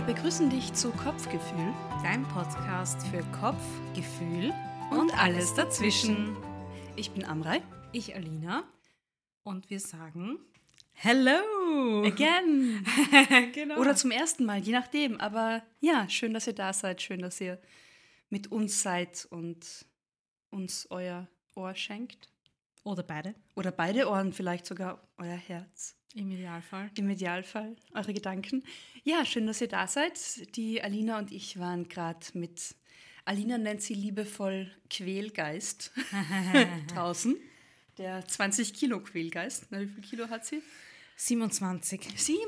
begrüßen dich zu Kopfgefühl, Dein Podcast für Kopf, Gefühl und alles dazwischen. Ich bin Amrei. Ich Alina und wir sagen Hello! Again! Genau. Oder zum ersten Mal, je nachdem. Aber ja, schön, dass ihr da seid. Schön, dass ihr mit uns seid und uns euer Ohr schenkt. Oder beide, Oder beide Ohren, vielleicht sogar euer Herz. im Idealfall. Im Idealfall, eure Gedanken. Ja, schön, dass ihr da seid. Die Alina und ich waren gerade mit, Alina nennt sie liebevoll Quälgeist draußen. Der 20 Kilo Quälgeist. Na, wie viel Kilo hat sie? 27.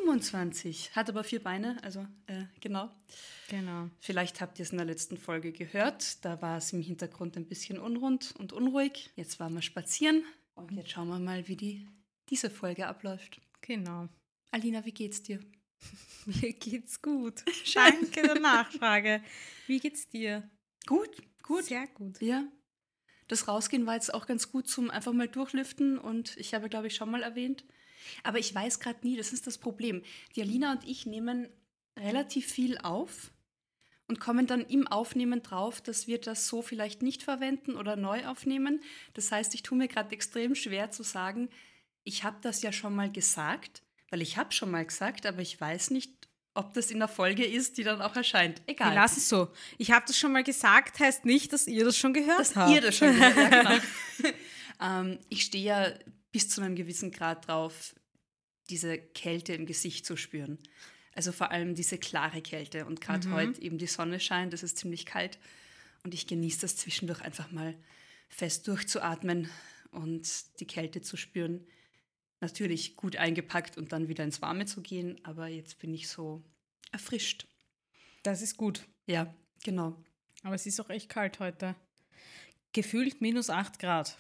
27. Hat aber 4 Beine, also genau. Genau. Vielleicht habt ihr es in der letzten Folge gehört. Da war es im Hintergrund ein bisschen unrund und unruhig. Jetzt waren wir spazieren und jetzt schauen wir mal, wie diese Folge abläuft. Genau. Alina, wie geht's dir? Mir geht's gut. Danke der Nachfrage. Wie geht's dir? Gut, gut. Sehr gut. Ja. Das Rausgehen war jetzt auch ganz gut zum einfach mal durchlüften und ich habe, glaube ich, schon mal erwähnt. Aber ich weiß gerade nie, das ist das Problem. Die Alina und ich nehmen relativ viel auf und kommen dann im Aufnehmen drauf, dass wir das so vielleicht nicht verwenden oder neu aufnehmen. Das heißt, ich tue mir gerade extrem schwer zu sagen, ich habe das ja schon mal gesagt, weil ich habe schon mal gesagt, aber ich weiß nicht, ob das in der Folge ist, die dann auch erscheint. Wir Egal. lassen es so. Ich habe das schon mal gesagt, heißt nicht, dass ihr das schon gehört Dass habt. ihr das schon gehört habt. Ja, genau. Ich stehe ja bis zu einem gewissen Grad drauf, diese Kälte im Gesicht zu spüren. Also vor allem diese klare Kälte. Und gerade heute eben die Sonne scheint, es ist ziemlich kalt. Und ich genieße das zwischendurch einfach mal fest durchzuatmen und die Kälte zu spüren. Natürlich gut eingepackt und dann wieder ins Warme zu gehen. Aber jetzt bin ich so erfrischt. Das ist gut. Ja, genau. Aber es ist auch echt kalt heute. Gefühlt minus 8 Grad.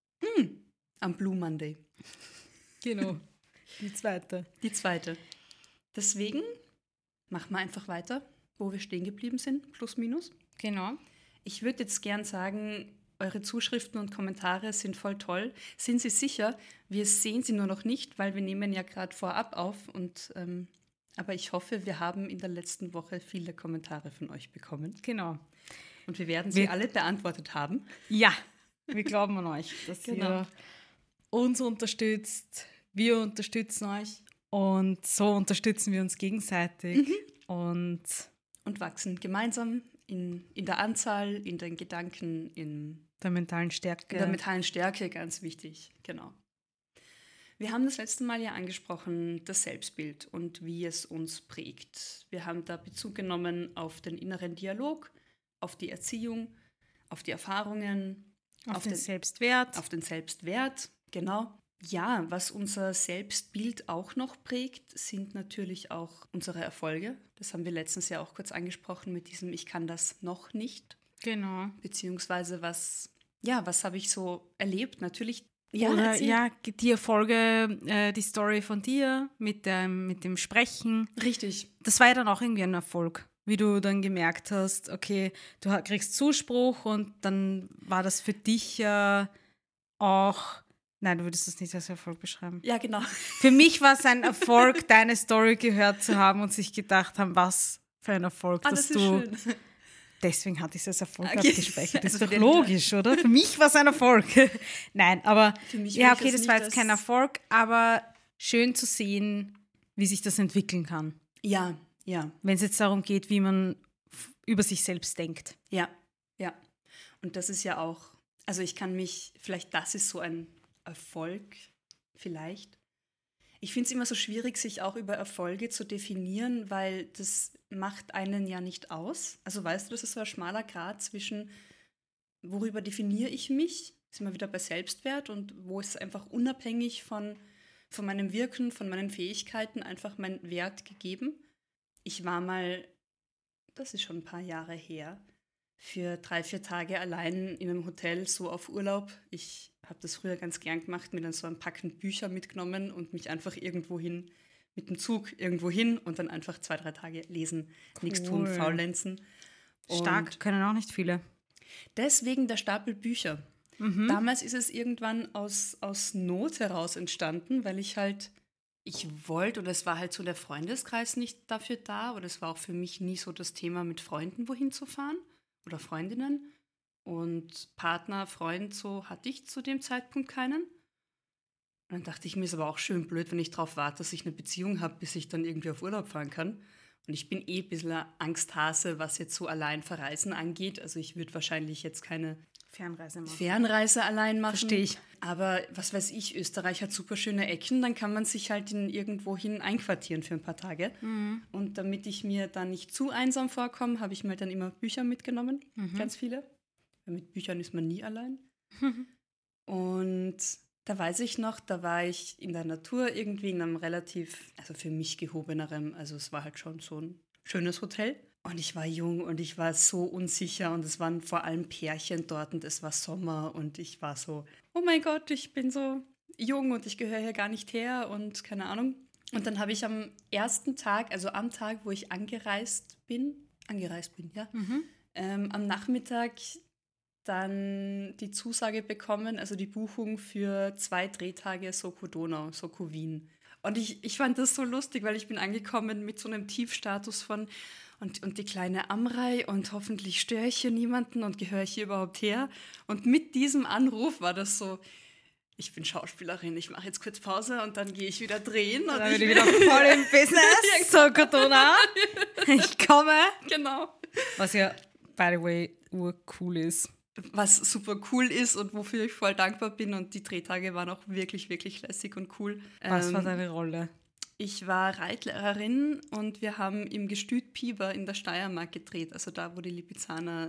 Am Blue Monday. Genau. Die zweite. Die zweite. Deswegen machen wir einfach weiter, wo wir stehen geblieben sind, plus minus. Genau. Ich würde jetzt gern sagen, eure Zuschriften und Kommentare sind voll toll. Sind Sie sicher? Wir sehen sie nur noch nicht, weil wir nehmen ja gerade vorab auf. Aber ich hoffe, wir haben in der letzten Woche viele Kommentare von euch bekommen. Genau. Und wir werden sie alle beantwortet haben. Ja, wir glauben an euch, dass Genau. ihr uns unterstützt. Wir unterstützen euch. Und so unterstützen wir uns gegenseitig. Und wachsen gemeinsam in der Anzahl, in den Gedanken, in der mentalen Stärke. der mentalen Stärke, ganz wichtig, genau. Wir haben das letzte Mal ja angesprochen, das Selbstbild und wie es uns prägt. Wir haben da Bezug genommen auf den inneren Dialog, auf die Erziehung, auf die Erfahrungen, auf den Selbstwert. Auf den Selbstwert, genau. Ja, was unser Selbstbild auch noch prägt, sind natürlich auch unsere Erfolge. Das haben wir letztens ja auch kurz angesprochen mit diesem Ich kann das noch nicht. Genau. Beziehungsweise was habe ich so erlebt? Natürlich, Oder die Erfolge, die Story von dir mit dem Sprechen. Richtig. Das war ja dann auch irgendwie ein Erfolg, wie du dann gemerkt hast, okay, du kriegst Zuspruch und dann war das für dich auch, nein, du würdest das nicht als Erfolg beschreiben. Ja, genau. Für mich war es ein Erfolg, deine Story gehört zu haben und sich gedacht haben, was für ein Erfolg, dass Das ist du... schön. Deswegen hatte ich das Erfolg Okay. abgespeichert. Das ist Also doch logisch, oder? Für mich war es ein Erfolg. Nein, aber Für mich ja, würde ich okay, das das war nicht jetzt kein Erfolg, aber schön zu sehen, wie sich das entwickeln kann. Ja. Wenn es jetzt darum geht, wie man über sich selbst denkt. Ja. Und das ist ja auch, also das ist so ein Erfolg, vielleicht. Ich finde es immer so schwierig, sich auch über Erfolge zu definieren, weil das macht einen ja nicht aus. Also weißt du, das ist so ein schmaler Grat zwischen, worüber definiere ich mich, sind wir wieder bei Selbstwert und wo ist einfach unabhängig von meinem Wirken, von meinen Fähigkeiten einfach mein Wert gegeben. Ich war mal, das ist schon ein paar Jahre her, für 3-4 Tage allein in einem Hotel so auf Urlaub. Ich habe das früher ganz gern gemacht, mir dann so ein Packen Bücher mitgenommen und mich einfach irgendwohin mit dem Zug irgendwo hin und dann einfach 2-3 Tage lesen, nichts tun, faulenzen. Stark, Und können auch nicht viele. deswegen der Stapel Bücher. Damals ist es irgendwann aus Not heraus entstanden, weil ich halt ich wollte, oder es war halt so der Freundeskreis nicht dafür da, oder es war auch für mich nie so das Thema, mit Freunden wohin zu fahren oder Freundinnen. Und Partner, Freund, so hatte ich zu dem Zeitpunkt keinen. Und dann dachte ich mir, ist aber auch schön blöd, wenn ich darauf warte, dass ich eine Beziehung habe, bis ich dann irgendwie auf Urlaub fahren kann. Und ich bin ein bisschen ein Angsthase, was jetzt so allein verreisen angeht. Also ich würde wahrscheinlich jetzt keine Fernreise machen. Fernreise allein machen. Verstehe ich. Aber was weiß ich, Österreich hat super schöne Ecken, dann kann man sich halt in irgendwohin einquartieren für ein paar Tage. Und damit ich mir da nicht zu einsam vorkomme, habe ich mir halt dann immer Bücher mitgenommen, ganz viele. Weil mit Büchern ist man nie allein. Und da weiß ich noch, da war ich in der Natur irgendwie in einem relativ, also für mich gehobenerem, also es war halt schon so ein schönes Hotel. Und ich war jung und ich war so unsicher und es waren vor allem Pärchen dort und es war Sommer und ich war so, oh mein Gott, ich bin so jung und ich gehöre hier gar nicht her und keine Ahnung. Und dann habe ich am ersten Tag, also am Tag, wo ich angereist bin, ja, am Nachmittag dann die Zusage bekommen, also die Buchung für 2 Drehtage Soko Donau, Soko Wien. Und ich fand das so lustig, weil ich bin angekommen mit so einem Tiefstatus von und die kleine Amrei und hoffentlich störe ich hier niemanden und gehöre ich hier überhaupt her. Und mit diesem Anruf war das so, ich bin Schauspielerin, ich mache jetzt kurz Pause und dann gehe ich wieder drehen. Und Dann bin ich wieder voll im Business. Soko Donau. Ich komme. Genau. Was ja, by the way, urcool ist. Was super cool ist und wofür ich voll dankbar bin. Und die Drehtage waren auch wirklich, wirklich lässig und cool. Was war deine Rolle? Ich war Reitlehrerin und wir haben im Gestüt Piber in der Steiermark gedreht, also da, wo die Lipizzaner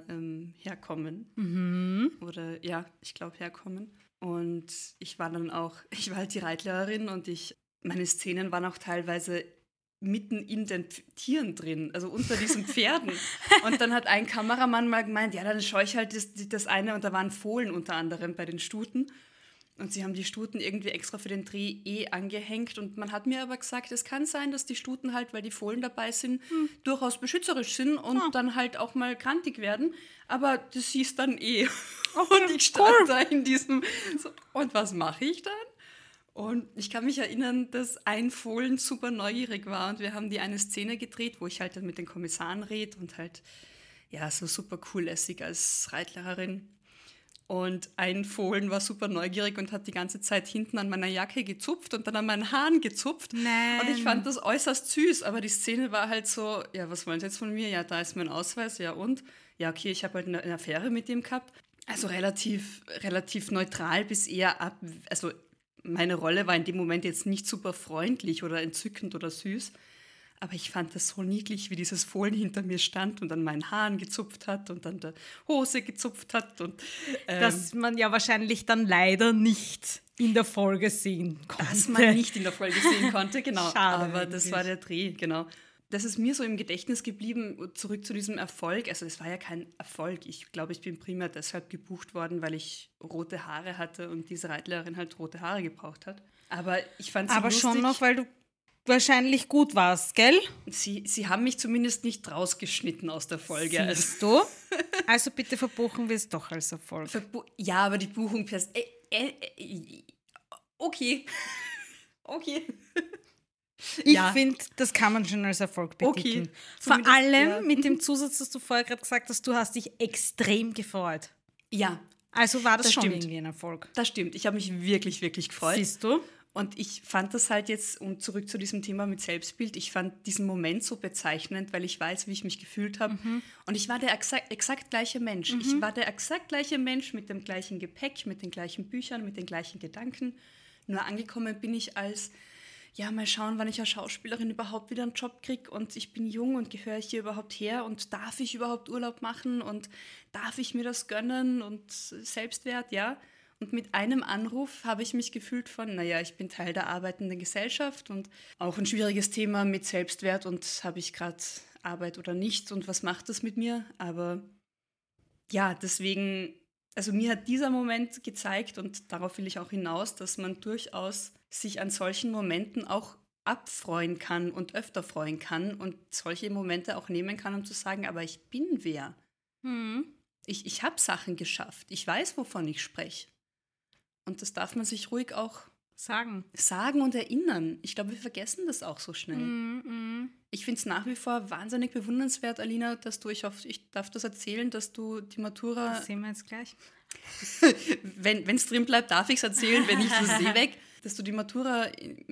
herkommen. Oder ja, ich glaube herkommen. Und ich war halt die Reitlehrerin und meine Szenen waren auch teilweise mitten in den Tieren drin, also unter diesen Pferden. Und dann hat ein Kameramann mal gemeint, ja, dann schaue ich halt das eine, und da waren Fohlen unter anderem bei den Stuten. Und sie haben die Stuten irgendwie extra für den Dreh angehängt. Und man hat mir aber gesagt, es kann sein, dass die Stuten halt, weil die Fohlen dabei sind, durchaus beschützerisch sind und dann halt auch mal grantig werden. Aber das hieß dann Und ich stand da in diesem... So, und was mache ich dann? Und ich kann mich erinnern, dass ein Fohlen super neugierig war. Und wir haben die eine Szene gedreht, wo ich halt dann mit den Kommissaren rede und halt, ja, so super cool-lässig als Reitlehrerin. Und ein Fohlen war super neugierig und hat die ganze Zeit hinten an meiner Jacke gezupft und dann an meinen Haaren gezupft. Nein. Und ich fand das äußerst süß, aber die Szene war halt so, ja, was wollen Sie jetzt von mir? Ja, da ist mein Ausweis, ja und? Ja, okay, ich habe halt eine Affäre mit dem gehabt. Also relativ neutral bis eher ab, also meine Rolle war in dem Moment jetzt nicht super freundlich oder entzückend oder süß. Aber ich fand das so niedlich, wie dieses Fohlen hinter mir stand und an meinen Haaren gezupft hat und an der Hose gezupft hat. Und, dass man ja wahrscheinlich dann leider nicht in der Folge sehen konnte. Dass man nicht in der Folge sehen konnte, genau. Schade aber eigentlich. Das war der Dreh, genau. Das ist mir so im Gedächtnis geblieben, zurück zu diesem Erfolg. Also das war ja kein Erfolg. Ich glaube, ich bin primär deshalb gebucht worden, weil ich rote Haare hatte und diese Reitlehrerin halt rote Haare gebraucht hat. Aber ich fand sie lustig. schon noch, weil du wahrscheinlich gut warst, gell? Sie haben mich zumindest nicht rausgeschnitten aus der Folge. Siehst du? Also bitte verbuchen wir es doch als Erfolg. Ja, aber die Buchung okay. Okay. Ich finde, das kann man schon als Erfolg betiteln. Okay. Vor allem mit dem Zusatz, dass du vorher gerade gesagt hast, du hast dich extrem gefreut. Ja. Also war das schon stimmt. irgendwie ein Erfolg. Das stimmt. Ich habe mich wirklich, wirklich gefreut. Siehst du? Und ich fand das halt jetzt, und zurück zu diesem Thema mit Selbstbild, ich fand diesen Moment so bezeichnend, weil ich weiß, wie ich mich gefühlt habe. Und ich war der exakt gleiche Mensch. Ich war der exakt gleiche Mensch mit dem gleichen Gepäck, mit den gleichen Büchern, mit den gleichen Gedanken. Nur angekommen bin ich als, ja, mal schauen, wann ich als Schauspielerin überhaupt wieder einen Job kriege. Und ich bin jung und gehöre ich hier überhaupt her? Und darf ich überhaupt Urlaub machen? Und darf ich mir das gönnen? Und Selbstwert, ja. Und mit einem Anruf habe ich mich gefühlt von, naja, ich bin Teil der arbeitenden Gesellschaft und auch ein schwieriges Thema mit Selbstwert und habe ich gerade Arbeit oder nicht und was macht das mit mir? Aber ja, deswegen, also mir hat dieser Moment gezeigt und darauf will ich auch hinaus, dass man durchaus sich an solchen Momenten auch abfreuen kann und öfter freuen kann und solche Momente auch nehmen kann, um zu sagen, aber ich bin wer. Ich habe Sachen geschafft. Ich weiß, wovon ich spreche. Und das darf man sich ruhig auch Sagen und erinnern. Ich glaube, wir vergessen das auch so schnell. Ich finde es nach wie vor wahnsinnig bewundernswert, Alina, dass du, ich hoffe, ich darf das erzählen, dass du die Matura, Das sehen wir jetzt gleich. wenn es drin bleibt, darf ich es erzählen, wenn nicht, ist es weg, dass du die Matura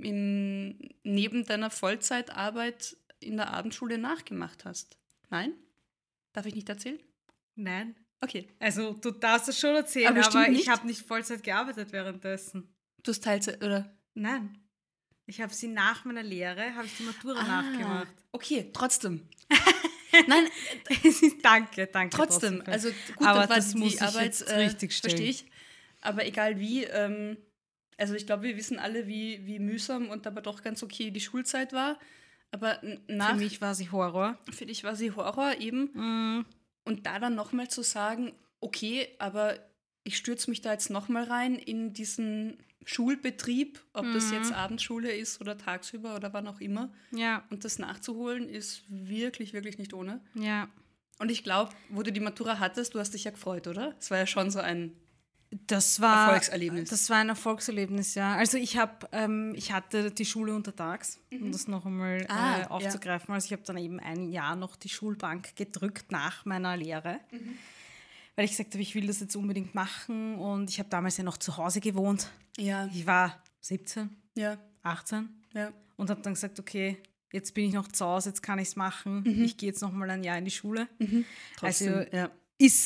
neben deiner Vollzeitarbeit in der Abendschule nachgemacht hast. Nein? Darf ich nicht erzählen? Nein. Okay. Also du darfst es schon erzählen, Aber bestimmt aber ich nicht. habe nicht Vollzeit gearbeitet währenddessen. Du hast Teilzeit, oder? Nein. Ich habe sie nach meiner Lehre, habe ich die Matura nachgemacht. Okay, trotzdem. Nein, Danke. trotzdem. für- Also gut, aber dann war das muss die ich Arbeit jetzt richtig stellen. verstehe ich. Aber egal wie, also ich glaube, wir wissen alle, wie mühsam und aber doch ganz okay die Schulzeit war. Aber Für mich war sie Horror. für dich war sie Horror eben. Und da dann nochmal zu sagen, okay, aber ich stürze mich da jetzt nochmal rein in diesen Schulbetrieb, ob das jetzt Abendschule ist oder tagsüber oder wann auch immer. Ja, Und das nachzuholen ist wirklich, wirklich nicht ohne. ja. Und ich glaube, wo du die Matura hattest, du hast dich ja gefreut, oder? Es war ja schon so ein Das war Erfolgserlebnis. Das war ein Erfolgserlebnis, ja. Also ich hatte die Schule untertags, um das noch einmal Ja. aufzugreifen. Also ich habe dann eben ein Jahr noch die Schulbank gedrückt nach meiner Lehre, weil ich gesagt habe, ich will das jetzt unbedingt machen. Und ich habe damals ja noch zu Hause gewohnt. Ja, Ich war 17, ja, 18 ja. und habe dann gesagt, okay, jetzt bin ich noch zu Hause, jetzt kann ich es machen. Ich gehe jetzt noch mal ein Jahr in die Schule. Trotzdem, Also ja.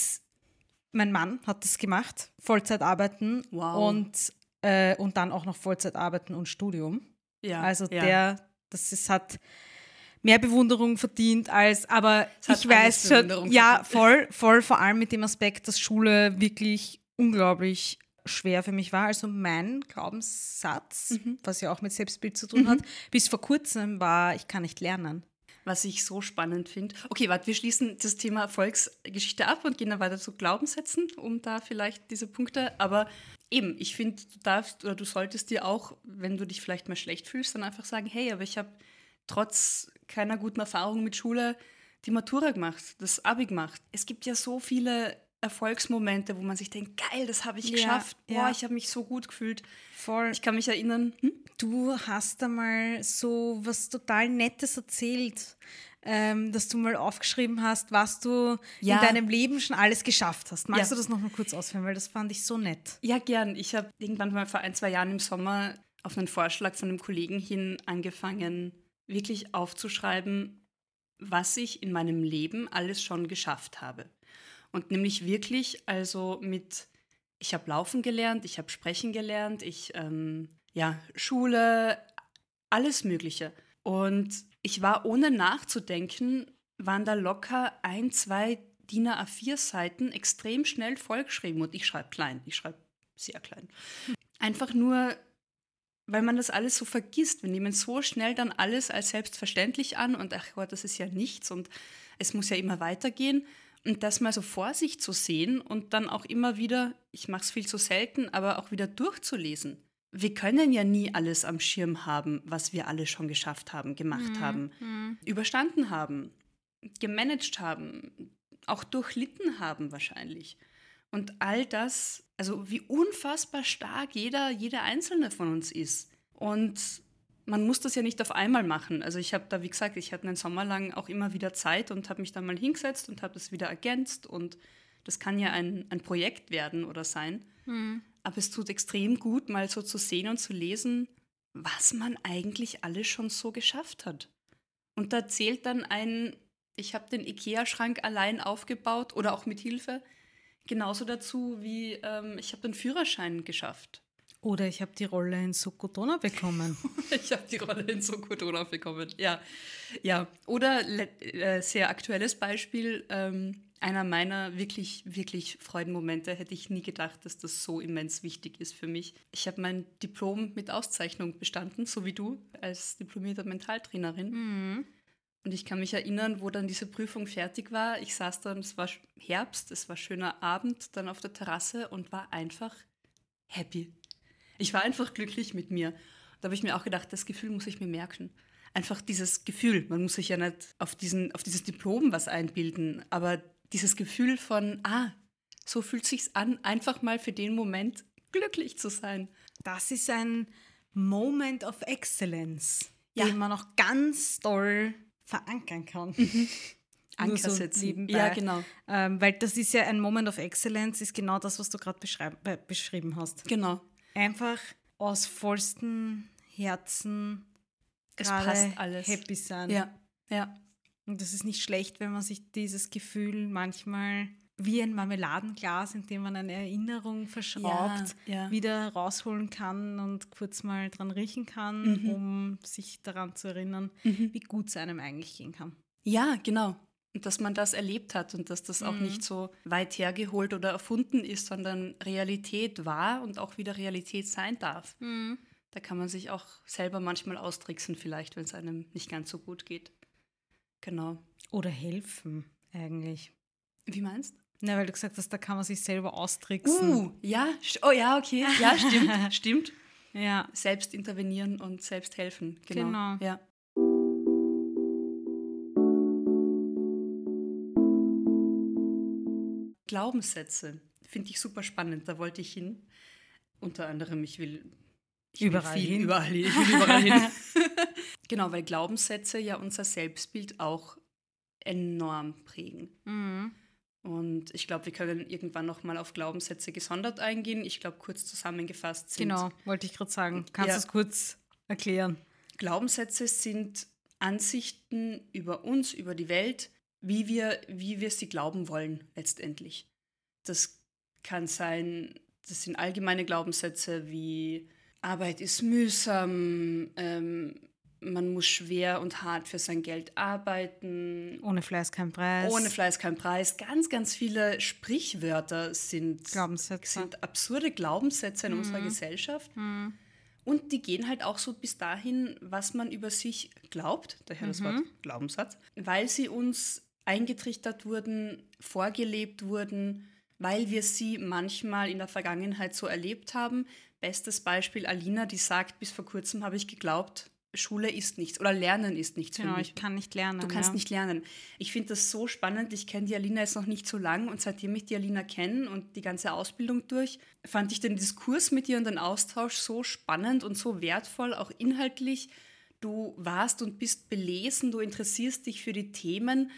Mein Mann hat das gemacht, Vollzeit arbeiten Wow. und dann auch noch Vollzeit arbeiten und Studium. Ja, Also ja. hat mehr Bewunderung verdient aber Es hat ich weiß alles schon, Bewunderung ja, voll, vor allem mit dem Aspekt, dass Schule wirklich unglaublich schwer für mich war. Also mein Glaubenssatz, was ja auch mit Selbstbild zu tun hat, bis vor kurzem war, ich kann nicht lernen. Was ich so spannend finde. Okay, warte, wir schließen das Thema Erfolgsgeschichte ab und gehen dann weiter zu Glaubenssätzen, um da vielleicht diese Punkte. Aber eben, ich finde, du darfst oder du solltest dir auch, wenn du dich vielleicht mal schlecht fühlst, dann einfach sagen, hey, aber ich habe trotz keiner guten Erfahrung mit Schule die Matura gemacht, das Abi gemacht. Es gibt ja so viele Erfolgsmomente, wo man sich denkt, geil, das habe ich geschafft. Boah, ja. ich habe mich so gut gefühlt. Voll. Ich kann mich erinnern. Du hast einmal so was total Nettes erzählt, dass du mal aufgeschrieben hast, was du Ja. in deinem Leben schon alles geschafft hast. Magst Ja. du das noch mal kurz ausführen, weil das fand ich so nett. Ja, gern. Ich habe irgendwann mal vor 1-2 Jahren im Sommer auf einen Vorschlag von einem Kollegen hin angefangen, wirklich aufzuschreiben, was ich in meinem Leben alles schon geschafft habe. Und nämlich wirklich, also ich habe laufen gelernt, ich habe sprechen gelernt, Schule, alles Mögliche. Und ich war ohne nachzudenken, waren da locker 1-2 DIN A4-Seiten extrem schnell vollgeschrieben. Und ich schreibe klein, ich schreibe sehr klein. Einfach nur, weil man das alles so vergisst. Wir nehmen so schnell dann alles als selbstverständlich an und ach Gott, das ist ja nichts und es muss ja immer weitergehen. Und das mal so vor sich zu sehen und dann auch immer wieder, ich mache es viel zu selten, aber auch wieder durchzulesen. Wir können ja nie alles am Schirm haben, was wir alle schon geschafft haben, gemacht haben, überstanden haben, gemanagt haben, auch durchlitten haben wahrscheinlich. Und all das, also wie unfassbar stark jeder Einzelne von uns ist. Und man muss das ja nicht auf einmal machen. Also ich habe da, wie gesagt, ich hatte einen Sommer lang auch immer wieder Zeit und habe mich da mal hingesetzt und habe das wieder ergänzt. Und das kann ja ein Projekt werden oder sein. Aber es tut extrem gut, mal so zu sehen und zu lesen, was man eigentlich alles schon so geschafft hat. Und da zählt dann ich habe den Ikea-Schrank allein aufgebaut oder auch mit Hilfe, genauso dazu wie ich habe den Führerschein geschafft. Oder ich habe die Rolle in Sokotona bekommen. Ich habe die Rolle in Sokotona bekommen, ja. Ja. Oder sehr aktuelles Beispiel, einer meiner wirklich, wirklich Freudenmomente, hätte ich nie gedacht, dass das so immens wichtig ist für mich. Ich habe mein Diplom mit Auszeichnung bestanden, so wie du, als diplomierte Mentaltrainerin. Und ich kann mich erinnern, wo dann diese Prüfung fertig war. Ich saß dann, es war Herbst, es war schöner Abend, dann auf der Terrasse und war einfach happy. Ich war einfach glücklich mit mir. Da habe ich mir auch gedacht, das Gefühl muss ich mir merken. Einfach dieses Gefühl. Man muss sich ja nicht auf dieses Diplom was einbilden, aber dieses Gefühl von, so fühlt sich's an, einfach mal für den Moment glücklich zu sein. Das ist ein Moment of Excellence, Ja. den man noch ganz toll verankern kann. Anker Nur so setzen. nebenbei. Ja, genau. Weil das ist ja ein Moment of Excellence, ist genau das, was du gerade beschrieben hast. Genau. Einfach aus vollstem Herzen Es gerade passt alles. happy sein. Ja, ja. Und das ist nicht schlecht, wenn man sich dieses Gefühl manchmal wie ein Marmeladenglas, in dem man eine Erinnerung verschraubt, Ja. wieder rausholen kann und kurz mal dran riechen kann, um sich daran zu erinnern, wie gut es einem eigentlich gehen kann. Ja, genau. Und dass man das erlebt hat und dass das auch nicht so weit hergeholt oder erfunden ist, sondern Realität war und auch wieder Realität sein darf. Da kann man sich auch selber manchmal austricksen vielleicht, wenn es einem nicht ganz so gut geht. Genau. Oder helfen eigentlich. Wie meinst du? Na, weil du gesagt hast, da kann man sich selber austricksen. Ja. Oh ja, okay. Ja, stimmt. Ja, Selbst intervenieren und selbst helfen. Genau. Ja. Glaubenssätze finde ich super spannend. Da wollte ich hin. Unter anderem, ich will Überall hin. Überall hin. Ich will überall hin. Genau, weil Glaubenssätze ja unser Selbstbild auch enorm prägen. Und ich glaube, wir können irgendwann nochmal auf Glaubenssätze gesondert eingehen. Ich glaube, kurz zusammengefasst sind genau, wollte ich gerade sagen. Kannst Ja. du es kurz erklären? Glaubenssätze sind Ansichten über uns, über die Welt, wie wir sie glauben wollen letztendlich. Das kann sein, das sind allgemeine Glaubenssätze wie Arbeit ist mühsam, man muss schwer und hart für sein Geld arbeiten, Ohne Fleiß kein Preis. ohne Fleiß kein Preis. Ganz, ganz viele Sprichwörter sind Glaubenssätze. absurde Glaubenssätze in unserer Gesellschaft. Und die gehen halt auch so bis dahin, was man über sich glaubt, daher das Wort Glaubenssatz, weil sie uns eingetrichtert wurden, vorgelebt wurden, weil wir sie manchmal in der Vergangenheit so erlebt haben. Bestes Beispiel Alina, die sagt, bis vor kurzem habe ich geglaubt, Schule ist nichts oder Lernen ist nichts Genau, für mich. ich kann nicht lernen. Du kannst nicht lernen. Ich finde das so spannend. Ich kenne die Alina jetzt noch nicht so lang und seitdem ich die Alina kenne und die ganze Ausbildung durch, fand ich den Diskurs mit ihr und den Austausch so spannend und so wertvoll, auch inhaltlich. Du warst und bist belesen, du interessierst dich für die Themen.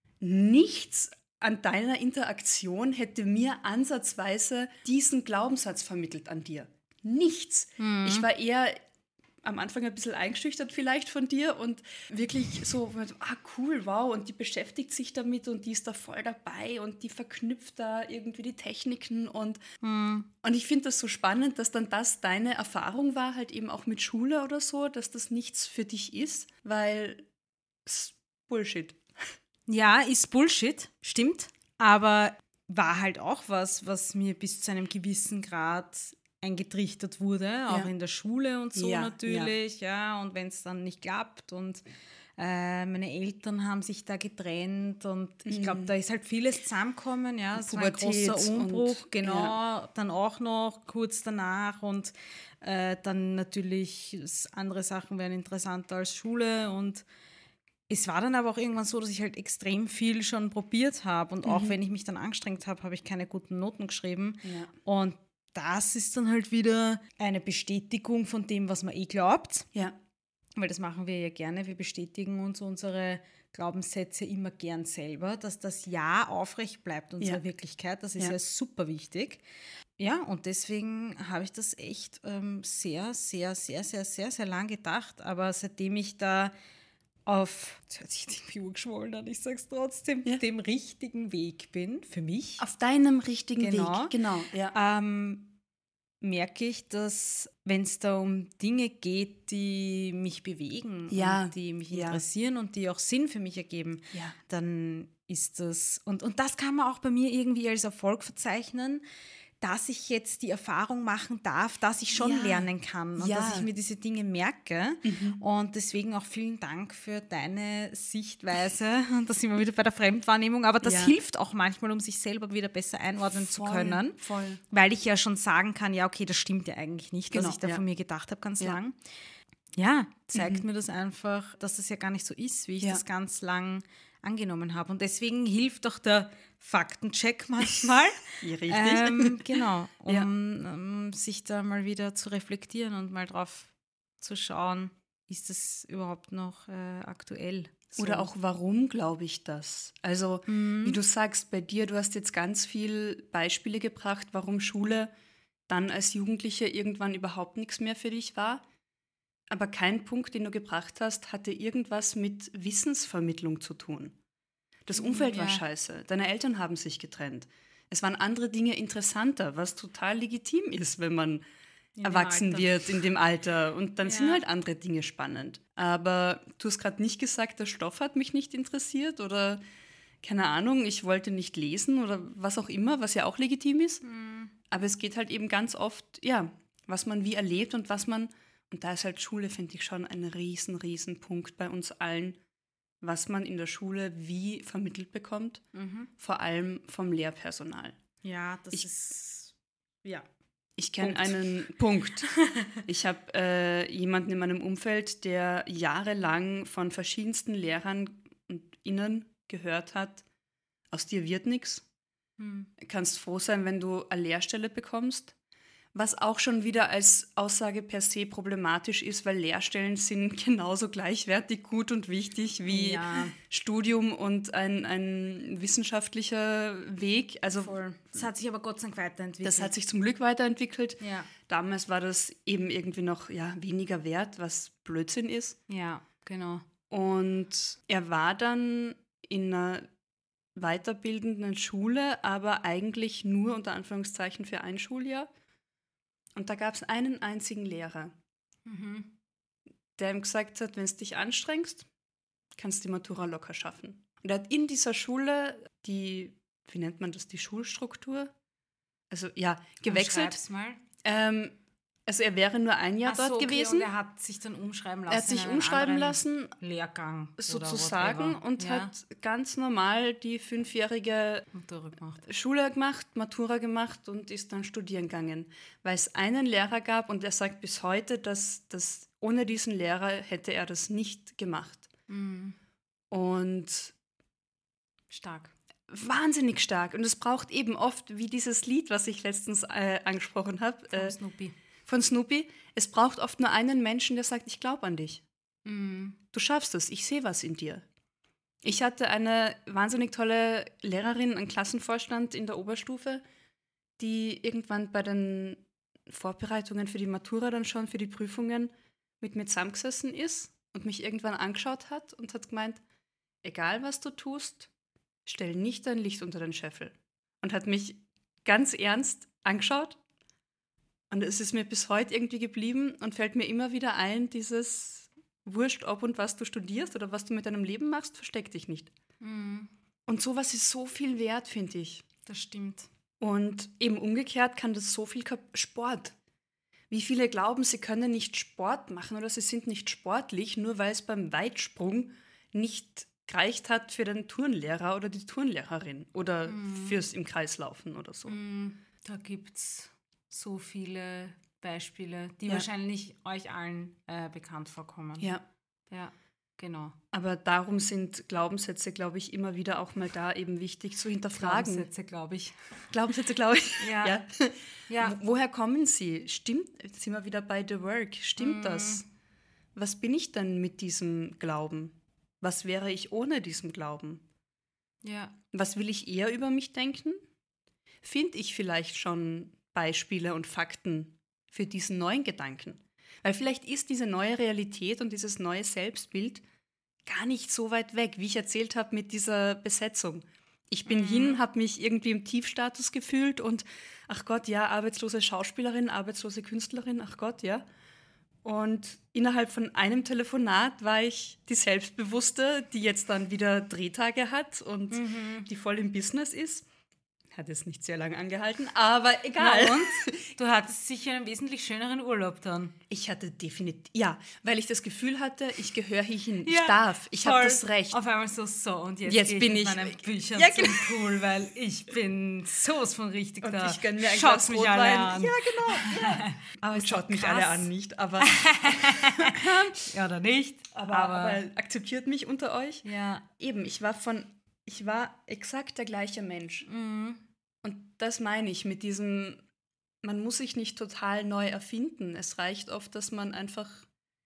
Nichts an deiner Interaktion hätte mir ansatzweise diesen Glaubenssatz vermittelt an dir. Nichts. Ich war eher am Anfang ein bisschen eingeschüchtert vielleicht von dir und wirklich so, cool, wow, und die beschäftigt sich damit und die ist da voll dabei und die verknüpft da irgendwie die Techniken und ich finde das so spannend, dass dann das deine Erfahrung war, halt eben auch mit Schule oder so, dass das nichts für dich ist, weil es Bullshit. Ja, ist Bullshit, stimmt. Aber war halt auch was mir bis zu einem gewissen Grad eingetrichtert wurde, auch in der Schule und so natürlich. Ja. Und wenn es dann nicht klappt und meine Eltern haben sich da getrennt und ich glaube, da ist halt vieles zusammengekommen. Ja, es war ein großer Umbruch, und, genau. Dann auch noch kurz danach und dann natürlich andere Sachen wären interessanter als Schule und es war dann aber auch irgendwann so, dass ich halt extrem viel schon probiert habe und auch wenn ich mich dann angestrengt habe, habe ich keine guten Noten geschrieben. Ja. Und das ist dann halt wieder eine Bestätigung von dem, was man glaubt. Ja. Weil das machen wir ja gerne. Wir bestätigen uns unsere Glaubenssätze immer gern selber, dass das Ja aufrecht bleibt, unsere Wirklichkeit. Das ist ja super wichtig. Ja, und deswegen habe ich das echt sehr, sehr, sehr, sehr, sehr, sehr lang gedacht. Aber seitdem ich da auf, das hört sich jetzt irgendwie urgeschwollen an, ich sage es trotzdem, dem richtigen Weg bin, für mich. Auf deinem richtigen Weg, Genau. Ja. Merke ich, dass wenn es da um Dinge geht, die mich bewegen und die mich interessieren und die auch Sinn für mich ergeben, dann ist das, und das kann man auch bei mir irgendwie als Erfolg verzeichnen, dass ich jetzt die Erfahrung machen darf, dass ich schon lernen kann und dass ich mir diese Dinge merke. Und deswegen auch vielen Dank für deine Sichtweise. Und da sind wir wieder bei der Fremdwahrnehmung. Aber das hilft auch manchmal, um sich selber wieder besser einordnen zu können. Voll. Weil ich ja schon sagen kann, ja, okay, das stimmt ja eigentlich nicht, was ich da von mir gedacht habe ganz lang. Ja, zeigt mir das einfach, dass das ja gar nicht so ist, wie ich das ganz lang angenommen habe. Und deswegen hilft auch der Faktencheck manchmal. Ja, richtig. Genau, um sich da mal wieder zu reflektieren und mal drauf zu schauen, ist das überhaupt noch aktuell? So. Oder auch, warum glaube ich das? Also, wie du sagst, bei dir, du hast jetzt ganz viel Beispiele gebracht, warum Schule dann als Jugendliche irgendwann überhaupt nichts mehr für dich war. Aber kein Punkt, den du gebracht hast, hatte irgendwas mit Wissensvermittlung zu tun. Das Umfeld war scheiße. Deine Eltern haben sich getrennt. Es waren andere Dinge interessanter, was total legitim ist, wenn man erwachsen wird in dem Alter. Und dann sind halt andere Dinge spannend. Aber du hast gerade nicht gesagt, der Stoff hat mich nicht interessiert oder keine Ahnung, ich wollte nicht lesen oder was auch immer, was ja auch legitim ist. Aber es geht halt eben ganz oft, was man wie erlebt und was man, und da ist halt Schule, finde ich, schon ein riesen Punkt bei uns allen, was man in der Schule wie vermittelt bekommt, vor allem vom Lehrpersonal. Ja, das ist, Ich kenne einen Punkt. Ich habe jemanden in meinem Umfeld, der jahrelang von verschiedensten Lehrern und Innen gehört hat, aus dir wird nichts. Kannst froh sein, wenn du eine Lehrstelle bekommst. Was auch schon wieder als Aussage per se problematisch ist, weil Lehrstellen sind genauso gleichwertig gut und wichtig wie Studium und ein wissenschaftlicher Weg. Also voll. Das hat sich aber Gott sei Dank weiterentwickelt. Das hat sich zum Glück weiterentwickelt. Ja. Damals war das eben irgendwie noch weniger wert, was Blödsinn ist. Ja, genau. Und er war dann in einer weiterbildenden Schule, aber eigentlich nur unter Anführungszeichen für ein Schuljahr. Und da gab es einen einzigen Lehrer, der ihm gesagt hat, wenn es dich anstrengst, kannst du die Matura locker schaffen. Und er hat in dieser Schule wie nennt man das, die Schulstruktur? Also gewechselt. Schreib's mal. Also er wäre nur ein Jahr dort gewesen. Und er hat sich dann umschreiben lassen. Er hat sich umschreiben lassen. Lehrgang. Sozusagen. Und hat ganz normal die 5-jährige Schule gemacht, Matura gemacht und ist dann studieren gegangen. Weil es einen Lehrer gab und er sagt bis heute, dass ohne diesen Lehrer hätte er das nicht gemacht. Und stark. Wahnsinnig stark. Und es braucht eben oft, wie dieses Lied, was ich letztens angesprochen habe. Von Snoopy. Es braucht oft nur einen Menschen, der sagt, ich glaube an dich. Du schaffst es, ich sehe was in dir. Ich hatte eine wahnsinnig tolle Lehrerin, einen Klassenvorstand in der Oberstufe, die irgendwann bei den Vorbereitungen für die Matura dann schon für die Prüfungen mit mir zusammengesessen ist und mich irgendwann angeschaut hat und hat gemeint, egal was du tust, stell nicht dein Licht unter den Scheffel. Und hat mich ganz ernst angeschaut. Und es ist mir bis heute irgendwie geblieben und fällt mir immer wieder ein, dieses Wurscht, ob und was du studierst oder was du mit deinem Leben machst, versteck dich nicht. Und sowas ist so viel wert, finde ich. Das stimmt. Und eben umgekehrt kann das so viel Sport. Wie viele glauben, sie können nicht Sport machen oder sie sind nicht sportlich, nur weil es beim Weitsprung nicht gereicht hat für den Turnlehrer oder die Turnlehrerin oder fürs im Kreis laufen oder so. Da gibt es so viele Beispiele, die wahrscheinlich euch allen bekannt vorkommen. Ja. Ja, genau. Aber darum sind Glaubenssätze, glaube ich, immer wieder auch mal da eben wichtig zu hinterfragen. Glaubenssätze, glaube ich. Ja. Woher kommen sie? Stimmt, jetzt sind wir wieder bei The Work. Stimmt das? Was bin ich denn mit diesem Glauben? Was wäre ich ohne diesen Glauben? Ja. Was will ich eher über mich denken? Finde ich vielleicht schon Beispiele und Fakten für diesen neuen Gedanken? Weil vielleicht ist diese neue Realität und dieses neue Selbstbild gar nicht so weit weg, wie ich erzählt habe mit dieser Besetzung. Ich bin hin, habe mich irgendwie im Tiefstatus gefühlt und ach Gott, ja, arbeitslose Schauspielerin, arbeitslose Künstlerin, ach Gott, ja. Und innerhalb von einem Telefonat war ich die Selbstbewusste, die jetzt dann wieder Drehtage hat und die voll im Business ist. Hat es nicht sehr lange angehalten, aber egal. Na und? Du hattest sicher einen wesentlich schöneren Urlaub dann. Ich hatte definitiv, weil ich das Gefühl hatte, ich gehöre hier hin. Ich darf, ich habe das Recht. Auf einmal so und jetzt bin ich mit meinen Büchern zum Pool, weil ich bin sowas von richtig und da. Und ich gönne mir ein Schaut Glas mich Rotwein. alle an. Ja, genau. Ja. Aber und schaut mich alle an, nicht, aber... ja, oder nicht. Aber akzeptiert mich unter euch. Ja. Eben, ich war exakt der gleiche Mensch. Und das meine ich mit diesem, man muss sich nicht total neu erfinden. Es reicht oft, dass man einfach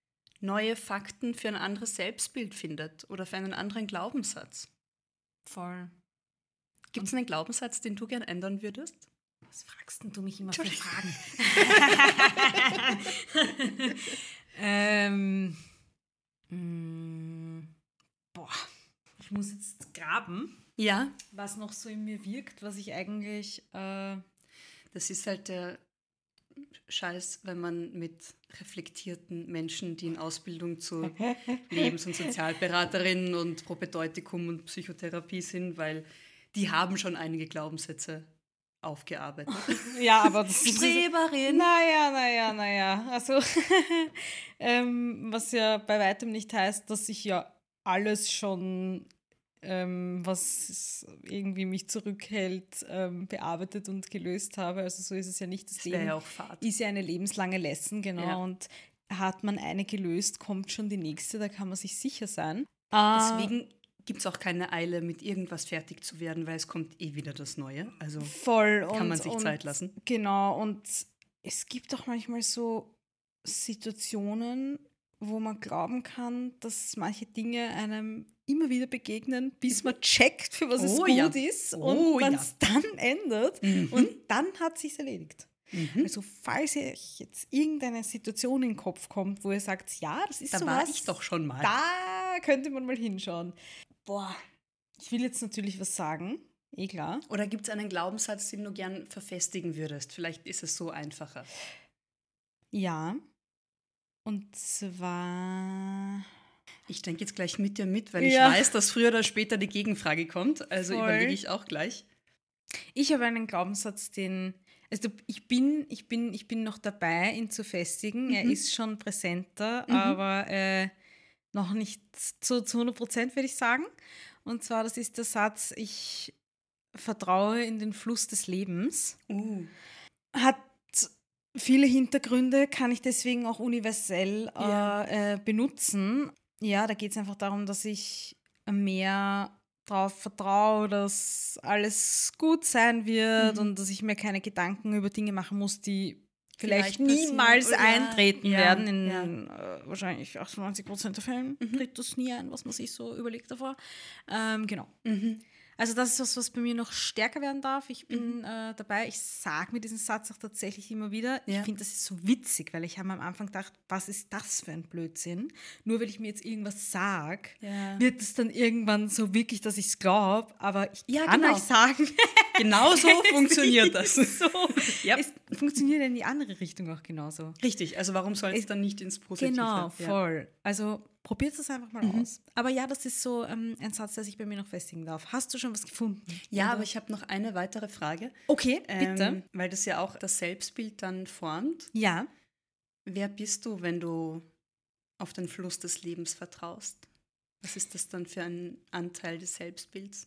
neue Fakten für ein anderes Selbstbild findet oder für einen anderen Glaubenssatz. Voll. Gibt es einen Glaubenssatz, den du gern ändern würdest? Was fragst denn du mich immer für Fragen? Boah, ich muss jetzt graben, Ja. was noch so in mir wirkt, was ich eigentlich... Das ist halt der Scheiß, wenn man mit reflektierten Menschen, die in Ausbildung zu Lebens- und Sozialberaterinnen und Propädeutikum und Psychotherapie sind, weil die haben schon einige Glaubenssätze aufgearbeitet. Ja, aber das ist... Streberin! Naja. Also, was ja bei weitem nicht heißt, dass ich ja alles schon, was irgendwie mich zurückhält, bearbeitet und gelöst habe. Also so ist es ja nicht. Das wäre ja auch Fahrt. Ist ja eine lebenslange Lesson, genau. Ja. Und hat man eine gelöst, kommt schon die nächste, da kann man sich sicher sein. Deswegen gibt es auch keine Eile, mit irgendwas fertig zu werden, weil es kommt eh wieder das Neue. Also voll. kann man sich Zeit lassen. Genau, und es gibt auch manchmal so Situationen, wo man glauben kann, dass manche Dinge einem immer wieder begegnen, bis man checkt, für was es gut ist und man es dann ändert und dann hat es sich erledigt. Also falls euch jetzt irgendeine Situation in den Kopf kommt, wo ihr sagt, ja, das ist da sowas, war ich doch schon mal. Da könnte man mal hinschauen. Boah, ich will jetzt natürlich was sagen, eh klar. Oder gibt es einen Glaubenssatz, den du gern verfestigen würdest? Vielleicht ist es so einfacher. Ja, und zwar... Ich denke jetzt gleich mit dir mit, weil ich weiß, dass früher oder später die Gegenfrage kommt. Also überlege ich auch gleich. Ich habe einen Glaubenssatz, also ich bin noch dabei, ihn zu festigen. Er ist schon präsenter, aber noch nicht zu 100%, würde ich sagen. Und zwar, das ist der Satz, ich vertraue in den Fluss des Lebens. Hat viele Hintergründe, kann ich deswegen auch universell benutzen. Ja, da geht es einfach darum, dass ich mehr darauf vertraue, dass alles gut sein wird und dass ich mir keine Gedanken über Dinge machen muss, die vielleicht niemals eintreten werden. In wahrscheinlich 98% der Fällen tritt das nie ein, was man sich so überlegt davor. Genau. Also das ist was bei mir noch stärker werden darf. Ich bin dabei. Ich sage mir diesen Satz auch tatsächlich immer wieder. Ich finde, das ist so witzig, weil ich habe am Anfang gedacht, was ist das für ein Blödsinn? Nur weil ich mir jetzt irgendwas sage, wird es dann irgendwann so wirklich, dass ich es glaube. Aber ich kann euch sagen, genau so funktioniert das. So. Es funktioniert in die andere Richtung auch genauso. Richtig, also warum soll es dann nicht ins Positive? Genau, voll. Also probiert es einfach mal aus. Aber ja, das ist so ein Satz, der sich bei mir noch festigen darf. Hast du schon was gefunden? Ja, aber ich habe noch eine weitere Frage. Okay, bitte. Weil das ja auch das Selbstbild dann formt. Ja. Wer bist du, wenn du auf den Fluss des Lebens vertraust? Was ist das dann für ein Anteil des Selbstbilds?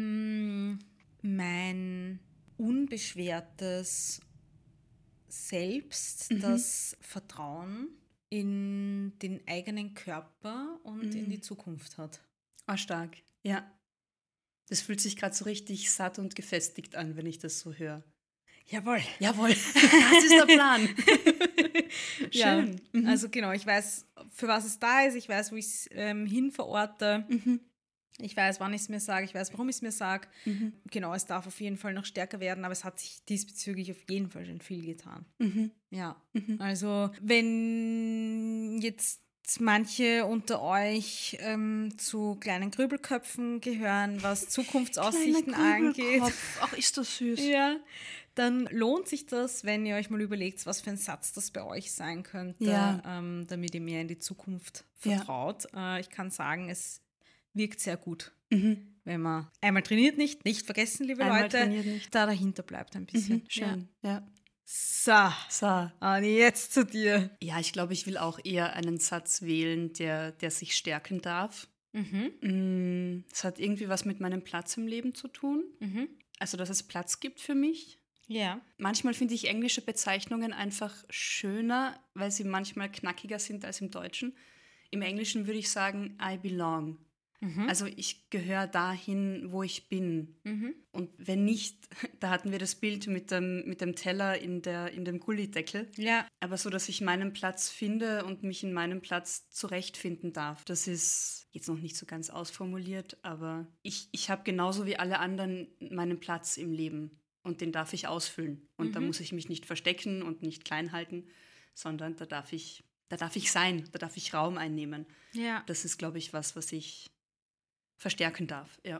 Mein unbeschwertes Selbst, das Vertrauen in den eigenen Körper und in die Zukunft hat. Ah, stark. Ja. Das fühlt sich gerade so richtig satt und gefestigt an, wenn ich das so höre. Jawohl. Das ist der Plan. Schön. Ja, also genau, ich weiß, für was es da ist, ich weiß, wo ich es hin verorte. Ich weiß, wann ich es mir sage, ich weiß, warum ich es mir sage. Genau, es darf auf jeden Fall noch stärker werden, aber es hat sich diesbezüglich auf jeden Fall schon viel getan. Ja, also wenn jetzt manche unter euch zu kleinen Grübelköpfen gehören, was Zukunftsaussichten angeht. Ach, ist das süß. Ja, dann lohnt sich das, wenn ihr euch mal überlegt, was für ein Satz das bei euch sein könnte, damit ihr mehr in die Zukunft vertraut. Ich kann sagen, es wirkt sehr gut, wenn man einmal trainiert nicht vergessen, liebe Leute, da dahinter bleibt ein bisschen. Schön, ja. So, Anni, jetzt zu dir. Ja, ich glaube, ich will auch eher einen Satz wählen, der sich stärken darf. Es hat irgendwie was mit meinem Platz im Leben zu tun. Also, dass es Platz gibt für mich. Ja. Manchmal finde ich englische Bezeichnungen einfach schöner, weil sie manchmal knackiger sind als im Deutschen. Im Englischen würde ich sagen, I belong. Also ich gehöre dahin, wo ich bin. Und wenn nicht, da hatten wir das Bild mit dem Teller in dem Gullideckel. Ja. Aber so, dass ich meinen Platz finde und mich in meinem Platz zurechtfinden darf. Das ist jetzt noch nicht so ganz ausformuliert, aber ich habe genauso wie alle anderen meinen Platz im Leben. Und den darf ich ausfüllen. Und da muss ich mich nicht verstecken und nicht klein halten, sondern da darf ich sein, da darf ich Raum einnehmen. Ja. Das ist, glaube ich, was ich verstärken darf. Ja.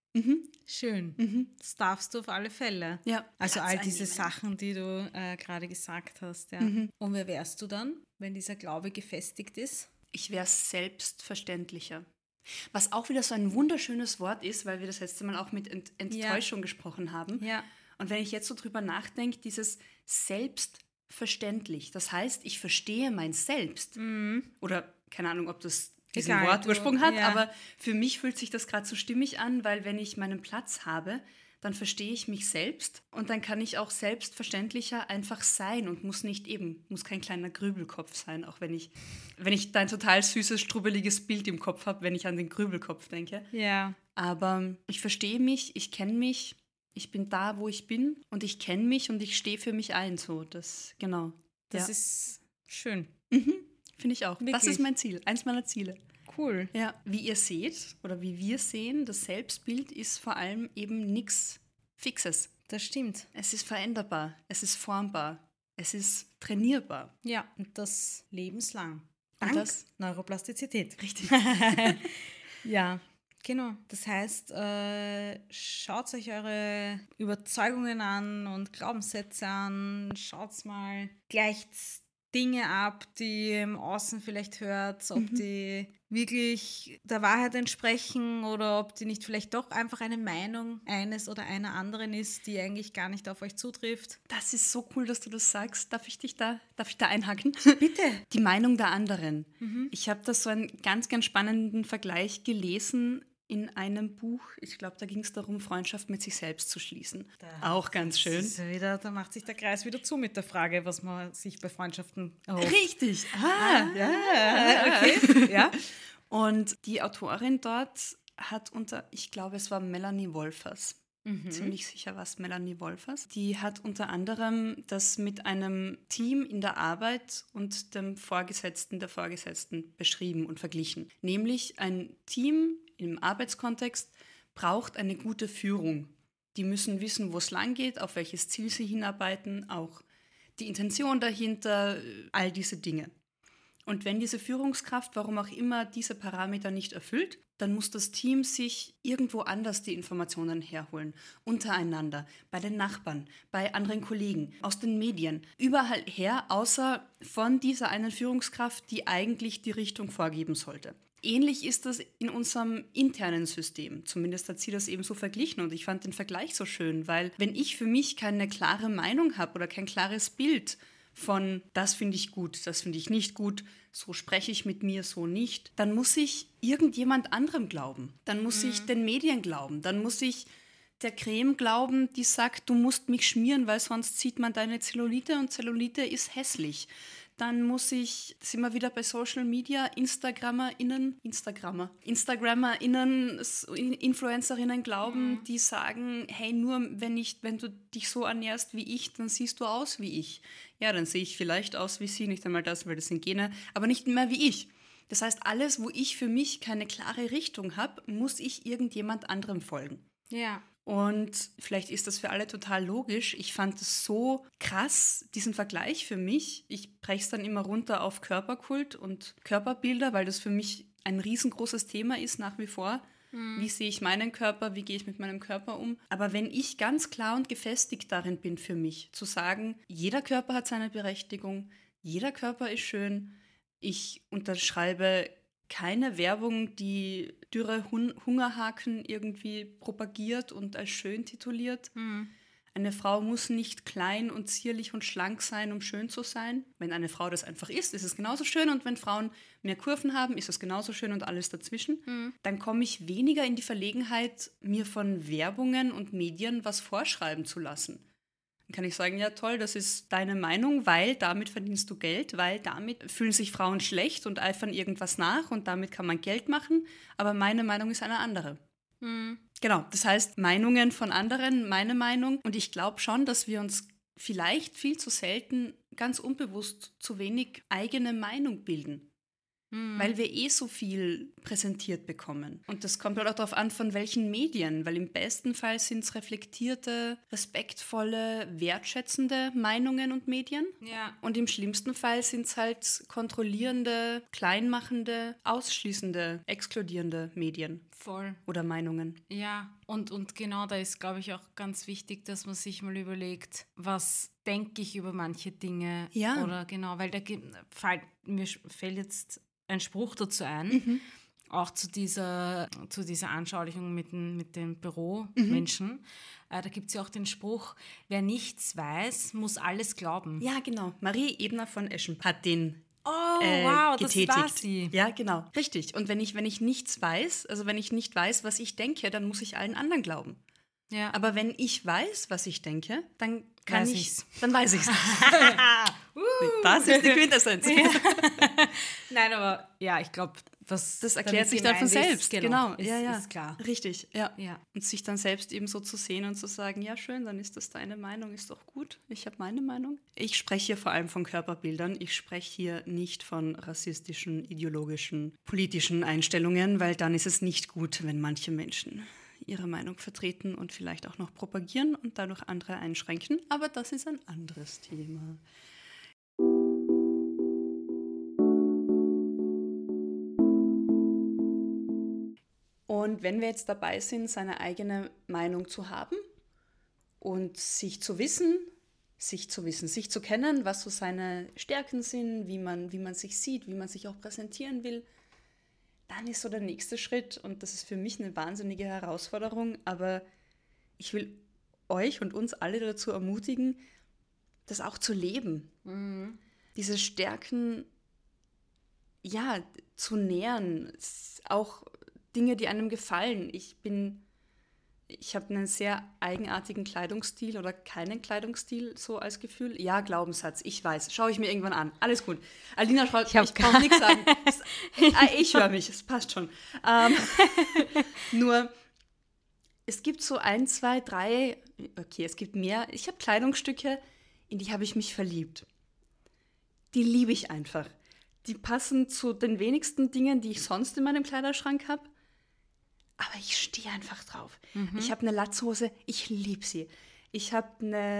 Schön. Das darfst du auf alle Fälle. Ja. Also Platz all diese einnehmen. Sachen, die du gerade gesagt hast. Ja. Und wer wärst du dann, wenn dieser Glaube gefestigt ist? Ich wäre selbstverständlicher. Was auch wieder so ein wunderschönes Wort ist, weil wir das letzte Mal auch mit Enttäuschung gesprochen haben. Ja. Und wenn ich jetzt so drüber nachdenke, dieses selbstverständlich, das heißt, ich verstehe mein Selbst. Oder keine Ahnung, ob das diesen Egal, Wortursprung hat, ja. aber für mich fühlt sich das gerade so stimmig an, weil wenn ich meinen Platz habe, dann verstehe ich mich selbst und dann kann ich auch selbstverständlicher einfach sein und muss kein kleiner Grübelkopf sein, auch wenn ich da ein total süßes, strubbeliges Bild im Kopf habe, wenn ich an den Grübelkopf denke. Ja. Aber ich verstehe mich, ich kenne mich, ich bin da, wo ich bin und ich kenne mich und ich stehe für mich ein. So, das ist schön. finde ich auch. Das Wirklich? ist mein Ziel, eins meiner Ziele. Cool. Ja, wie ihr seht oder wie wir sehen, das Selbstbild ist vor allem eben nichts Fixes. Das stimmt. Es ist veränderbar, es ist formbar, es ist trainierbar. Ja, und das lebenslang. Und Dank das- Neuroplastizität. Richtig. Ja, genau. Das heißt, schaut euch eure Überzeugungen an und Glaubenssätze an. Schaut mal, gleicht Dinge ab, die ihr im Außen vielleicht hört, ob die wirklich der Wahrheit entsprechen oder ob die nicht vielleicht doch einfach eine Meinung eines oder einer anderen ist, die eigentlich gar nicht auf euch zutrifft. Das ist so cool, dass du das sagst. Darf ich da einhaken? Bitte. Die Meinung der anderen. Ich habe da so einen ganz, ganz spannenden Vergleich gelesen in einem Buch. Ich glaube, da ging es darum, Freundschaft mit sich selbst zu schließen. Auch ganz schön. Das ist ja wieder, da macht sich der Kreis wieder zu mit der Frage, was man sich bei Freundschaften erhofft. Richtig. Okay. Ja. Und die Autorin dort hat ich glaube, es war Melanie Wolfers. Ziemlich sicher war es Melanie Wolfers. Die hat unter anderem das mit einem Team in der Arbeit und dem Vorgesetzten der Vorgesetzten beschrieben und verglichen. Nämlich ein Team im Arbeitskontext braucht eine gute Führung. Die müssen wissen, wo es lang geht, auf welches Ziel sie hinarbeiten, auch die Intention dahinter, all diese Dinge. Und wenn diese Führungskraft, warum auch immer, diese Parameter nicht erfüllt, dann muss das Team sich irgendwo anders die Informationen herholen. Untereinander, bei den Nachbarn, bei anderen Kollegen, aus den Medien, überall her, außer von dieser einen Führungskraft, die eigentlich die Richtung vorgeben sollte. Ähnlich ist das in unserem internen System. Zumindest hat sie das eben so verglichen und ich fand den Vergleich so schön, weil wenn ich für mich keine klare Meinung habe oder kein klares Bild von das finde ich gut, das finde ich nicht gut, so spreche ich mit mir, so nicht, dann muss ich irgendjemand anderem glauben. Dann muss ich den Medien glauben. Dann muss ich der Creme glauben, die sagt, du musst mich schmieren, weil sonst sieht man deine Zellulite und Zellulite ist hässlich. Dann muss ich, sind wir wieder bei Social Media, Instagrammerinnen, Influencerinnen glauben, die sagen, hey, nur wenn du dich so ernährst wie ich, dann siehst du aus wie ich. Ja, dann sehe ich vielleicht aus wie sie, nicht einmal das, weil das sind Gene, aber nicht mehr wie ich. Das heißt, alles, wo ich für mich keine klare Richtung habe, muss ich irgendjemand anderem folgen. Ja. Und vielleicht ist das für alle total logisch. Ich fand es so krass, diesen Vergleich für mich. Ich breche es dann immer runter auf Körperkult und Körperbilder, weil das für mich ein riesengroßes Thema ist nach wie vor. Wie sehe ich meinen Körper, wie gehe ich mit meinem Körper um? Aber wenn ich ganz klar und gefestigt darin bin für mich, zu sagen, jeder Körper hat seine Berechtigung, jeder Körper ist schön, ich unterschreibe keine Werbung, die dürre Hungerhaken irgendwie propagiert und als schön tituliert. Eine Frau muss nicht klein und zierlich und schlank sein, um schön zu sein. Wenn eine Frau das einfach ist es genauso schön. Und wenn Frauen mehr Kurven haben, ist es genauso schön und alles dazwischen. Dann komme ich weniger in die Verlegenheit, mir von Werbungen und Medien was vorschreiben zu lassen. Dann kann ich sagen, ja toll, das ist deine Meinung, weil damit verdienst du Geld, weil damit fühlen sich Frauen schlecht und eifern irgendwas nach und damit kann man Geld machen, aber meine Meinung ist eine andere. Genau, das heißt Meinungen von anderen, meine Meinung. Und ich glaube schon, dass wir uns vielleicht viel zu selten, ganz unbewusst, zu wenig eigene Meinung bilden. Weil wir so viel präsentiert bekommen. Und das kommt halt auch darauf an, von welchen Medien, weil im besten Fall sind es reflektierte, respektvolle, wertschätzende Meinungen und Medien. Ja. Und im schlimmsten Fall sind es halt kontrollierende, kleinmachende, ausschließende, exkludierende Medien. Voll. Oder Meinungen. Ja, und genau da ist, glaube ich, auch ganz wichtig, dass man sich mal überlegt, was denke ich über manche Dinge. Ja. Oder genau, weil mir fällt jetzt ein Spruch dazu ein, auch zu dieser Anschaulichung mit den Büromenschen. Da gibt es ja auch den Spruch, wer nichts weiß, muss alles glauben. Ja, genau. Marie Ebner von Eschen hat den wow, getätigt. Das war sie. Ja, genau. Richtig. Und wenn ich nichts weiß, also wenn ich nicht weiß, was ich denke, dann muss ich allen anderen glauben. Ja. Aber wenn ich weiß, was ich denke, dann Weiß ich's. Dann weiß ich es. Das ist die Quintessenz. Ja. Nein, aber ja, ich glaube, das erklärt sich dann von selbst. Genau. Ist klar. Richtig, ja. Ja. Und sich dann selbst eben so zu sehen und zu sagen, ja schön, dann ist das deine Meinung, ist doch gut. Ich habe meine Meinung. Ich spreche hier vor allem von Körperbildern. Ich spreche hier nicht von rassistischen, ideologischen, politischen Einstellungen, weil dann ist es nicht gut, wenn manche Menschen ihre Meinung vertreten und vielleicht auch noch propagieren und dadurch andere einschränken. Aber das ist ein anderes Thema. Und wenn wir jetzt dabei sind, seine eigene Meinung zu haben und sich zu kennen, was so seine Stärken sind, wie man sich sieht, wie man sich auch präsentieren will, dann ist so der nächste Schritt, und das ist für mich eine wahnsinnige Herausforderung, aber ich will euch und uns alle dazu ermutigen, das auch zu leben. Diese Stärken, ja, zu nähern, auch Dinge, die einem gefallen. Ich habe einen sehr eigenartigen Kleidungsstil oder keinen Kleidungsstil, so als Gefühl. Ja, Glaubenssatz, ich weiß. Schaue ich mir irgendwann an. Alles gut. Alina schreibt, ich brauche nichts sagen. Ich höre mich, es passt schon. Nur, es gibt so 1, 2, 3, okay, es gibt mehr. Ich habe Kleidungsstücke, in die habe ich mich verliebt. Die liebe ich einfach. Die passen zu den wenigsten Dingen, die ich sonst in meinem Kleiderschrank habe. Aber ich stehe einfach drauf. Ich habe eine Latzhose, ich liebe sie. Ich habe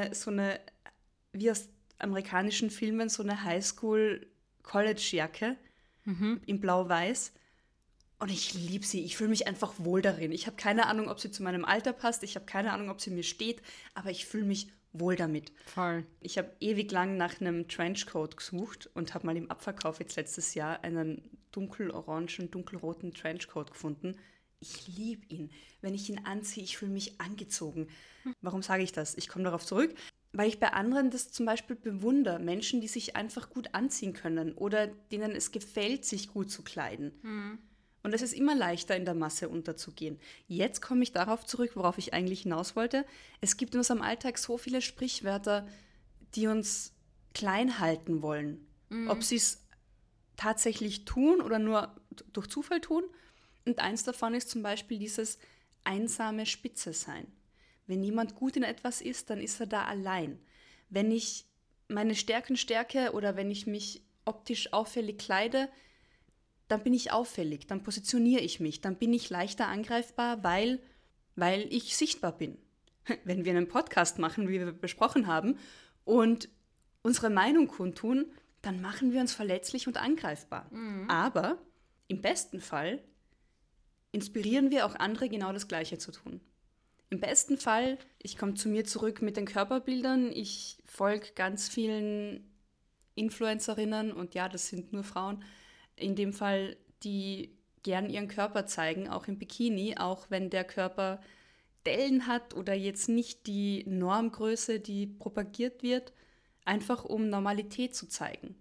wie aus amerikanischen Filmen, so eine Highschool-College-Jacke in blau-weiß. Und ich liebe sie. Ich fühle mich einfach wohl darin. Ich habe keine Ahnung, ob sie zu meinem Alter passt. Ich habe keine Ahnung, ob sie mir steht. Aber ich fühle mich wohl damit. Voll. Ich habe ewig lang nach einem Trenchcoat gesucht und habe mal im Abverkauf jetzt letztes Jahr einen dunkelorangen, dunkelroten Trenchcoat gefunden. Ich liebe ihn. Wenn ich ihn anziehe, ich fühle mich angezogen. Warum sage ich das? Ich komme darauf zurück, weil ich bei anderen das zum Beispiel bewundere. Menschen, die sich einfach gut anziehen können oder denen es gefällt, sich gut zu kleiden. Und es ist immer leichter, in der Masse unterzugehen. Jetzt komme ich darauf zurück, worauf ich eigentlich hinaus wollte. Es gibt in unserem Alltag so viele Sprichwörter, die uns klein halten wollen. Ob sie es tatsächlich tun oder nur durch Zufall tun. Und eins davon ist zum Beispiel dieses einsame Spitze sein. Wenn jemand gut in etwas ist, dann ist er da allein. Wenn ich meine Stärken stärke oder wenn ich mich optisch auffällig kleide, dann bin ich auffällig, dann positioniere ich mich, dann bin ich leichter angreifbar, weil ich sichtbar bin. Wenn wir einen Podcast machen, wie wir besprochen haben, und unsere Meinung kundtun, dann machen wir uns verletzlich und angreifbar. Aber im besten Fall inspirieren wir auch andere, genau das Gleiche zu tun. Im besten Fall, ich komme zu mir zurück mit den Körperbildern, ich folge ganz vielen Influencerinnen, und ja, das sind nur Frauen, in dem Fall, die gern ihren Körper zeigen, auch im Bikini, auch wenn der Körper Dellen hat oder jetzt nicht die Normgröße, die propagiert wird, einfach um Normalität zu zeigen.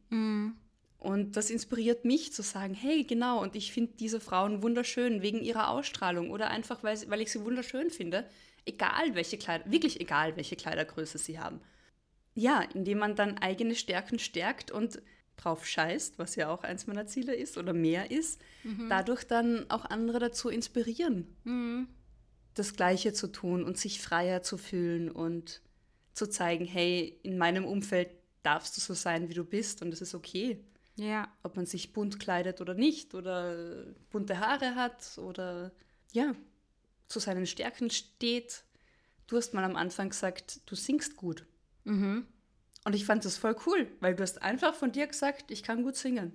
Und das inspiriert mich zu sagen, hey, genau, und ich finde diese Frauen wunderschön wegen ihrer Ausstrahlung oder einfach, weil ich sie wunderschön finde, wirklich egal, welche Kleidergröße sie haben. ja, indem man dann eigene Stärken stärkt und drauf scheißt, was ja auch eins meiner Ziele ist oder mehr ist, dadurch dann auch andere dazu inspirieren, das Gleiche zu tun und sich freier zu fühlen und zu zeigen, hey, in meinem Umfeld darfst du so sein, wie du bist und es ist okay. Ja. Ob man sich bunt kleidet oder nicht oder bunte Haare hat oder ja, zu seinen Stärken steht. Du hast mal am Anfang gesagt, du singst gut. Und ich fand das voll cool, weil du hast einfach von dir gesagt, ich kann gut singen.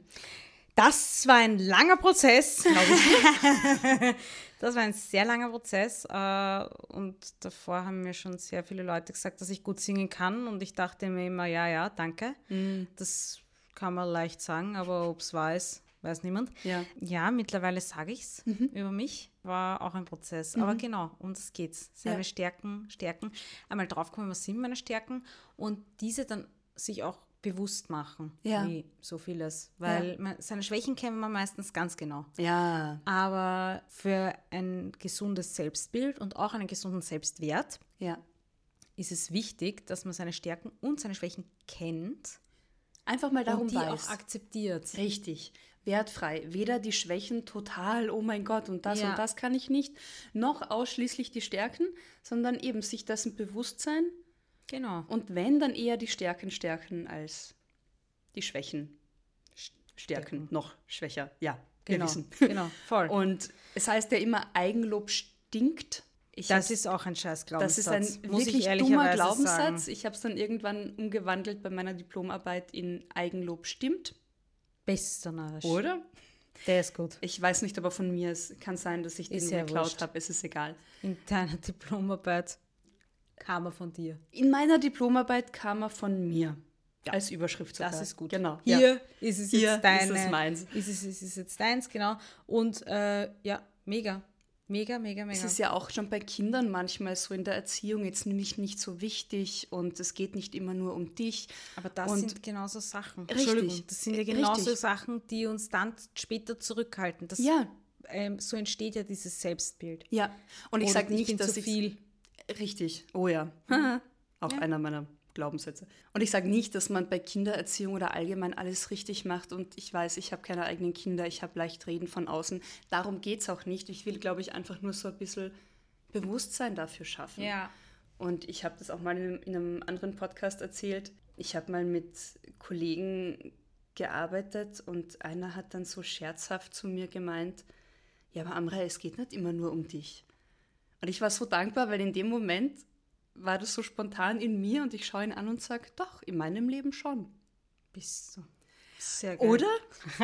Das war ein langer Prozess, glaube ich. Das war ein sehr langer Prozess. Und davor haben mir schon sehr viele Leute gesagt, dass ich gut singen kann. Und ich dachte mir immer, ja, danke. Das kann man leicht sagen, aber ob es weiß niemand. Ja, mittlerweile sage ich es über mich. War auch ein Prozess. Aber genau, um das geht's. Seine Stärken. Einmal draufkommen, was sind meine Stärken und diese dann sich auch bewusst machen, wie so vieles. Weil seine Schwächen kennen wir meistens ganz genau. Ja. Aber für ein gesundes Selbstbild und auch einen gesunden Selbstwert ist es wichtig, dass man seine Stärken und seine Schwächen kennt. Einfach mal darum und die weiß. auch akzeptiert. Richtig. Wertfrei. Weder die Schwächen total, oh mein Gott, und das kann ich nicht, noch ausschließlich die Stärken, sondern eben sich dessen bewusst sein. Genau. Und wenn, dann eher die Stärken stärken als die Schwächen stärken. Noch schwächer. Ja, wir wissen. Genau, voll. Und es heißt ja immer, Eigenlob stinkt. Das ist auch ein scheiß Glaubenssatz. Das ist ein wirklich dummer Glaubenssatz. Ich habe es dann irgendwann umgewandelt bei meiner Diplomarbeit in Eigenlob stimmt. Bester Narsch. Oder? Der ist gut. Ich weiß nicht, aber von mir, es kann sein, dass ich den geklaut habe. Es ist egal. In deiner Diplomarbeit kam er von dir. In meiner Diplomarbeit kam er von mir. Als Überschrift sogar. Das ist gut. Genau. Hier ist es Hier jetzt deine. ist es meins. Ist es jetzt deins, genau. Und mega. Mega. Es ist ja auch schon bei Kindern manchmal so in der Erziehung jetzt nicht so wichtig und es geht nicht immer nur um dich. Aber das sind genauso Sachen. Richtig. Entschuldigung, das sind ja genauso Sachen, die uns dann später zurückhalten. So entsteht ja dieses Selbstbild. Ja, und ich sage nicht, dass zu viel. Richtig, oh ja. Auch einer meiner Glaubenssätze. Und ich sage nicht, dass man bei Kindererziehung oder allgemein alles richtig macht und ich weiß, ich habe keine eigenen Kinder, ich habe leicht Reden von außen. Darum geht es auch nicht. Ich will, glaube ich, einfach nur so ein bisschen Bewusstsein dafür schaffen. Ja. Und ich habe das auch mal in einem anderen Podcast erzählt. Ich habe mal mit Kollegen gearbeitet und einer hat dann so scherzhaft zu mir gemeint, ja, aber Amra, es geht nicht immer nur um dich. Und ich war so dankbar, weil in dem Moment war das so spontan in mir und ich schaue ihn an und sage, doch, in meinem Leben schon. Bist du. Sehr geil. Oder?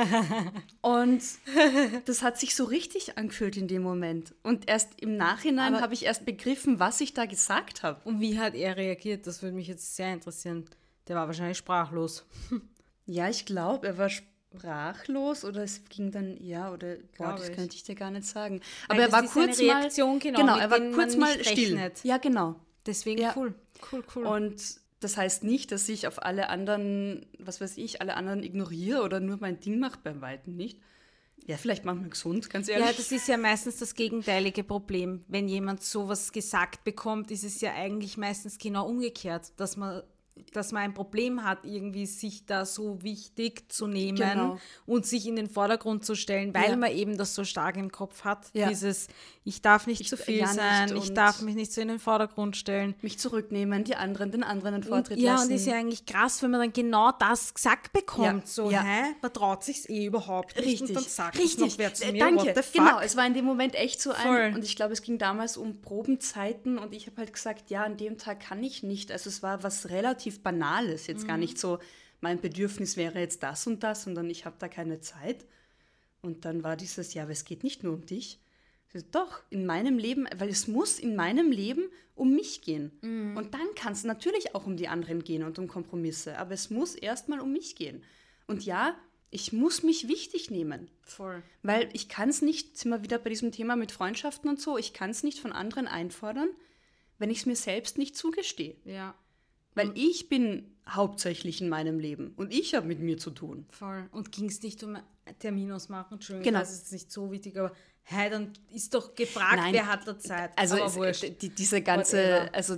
Und das hat sich so richtig angefühlt in dem Moment. Und erst im Nachhinein habe ich erst begriffen, was ich da gesagt habe. Und wie hat er reagiert? Das würde mich jetzt sehr interessieren. Der war wahrscheinlich sprachlos. Ja, ich glaube, er war sprachlos oder es ging dann, das könnte ich dir gar nicht sagen. Aber er war kurz mal, er war kurz mal still. Ja, genau. Deswegen cool. Und das heißt nicht, dass ich auf alle anderen, alle anderen ignoriere oder nur mein Ding mache, beim Weitem nicht. Ja, vielleicht manchmal gesund, ganz ehrlich. Ja, das ist ja meistens das gegenteilige Problem. Wenn jemand sowas gesagt bekommt, ist es ja eigentlich meistens genau umgekehrt, dass man ein Problem hat, irgendwie sich da so wichtig zu nehmen und sich in den Vordergrund zu stellen, weil man eben das so stark im Kopf hat. Dieses, ich darf nicht zu viel sein, ich darf mich nicht so in den Vordergrund stellen. Mich zurücknehmen, den anderen den Vortritt lassen. Ja, und ist ja eigentlich krass, wenn man dann genau das gesagt bekommt. Man traut sich's überhaupt nicht und dann sagt es noch wer zu mir, danke. What the fuck? Genau, es war in dem Moment echt so und ich glaube, es ging damals um Probenzeiten und ich habe halt gesagt, ja, an dem Tag kann ich nicht. Also es war was relativ Banales, jetzt gar nicht so, mein Bedürfnis wäre jetzt das und das, sondern ich habe da keine Zeit. Und dann war dieses, aber es geht nicht nur um dich. Doch, in meinem Leben, weil es muss in meinem Leben um mich gehen. Und dann kann es natürlich auch um die anderen gehen und um Kompromisse, aber es muss erstmal um mich gehen. Und ja, ich muss mich wichtig nehmen. Voll. Weil ich kann es nicht, sind wir wieder bei diesem Thema mit Freundschaften und so, ich kann es nicht von anderen einfordern, wenn ich es mir selbst nicht zugestehe. Ja. Weil ich bin hauptsächlich in meinem Leben und ich habe mit mir zu tun. Voll. Und ging es nicht um Termin ausmachen? Entschuldigung, genau. Das ist jetzt nicht so wichtig, aber dann ist doch gefragt, wer hat da Zeit. Also aber diese ganze,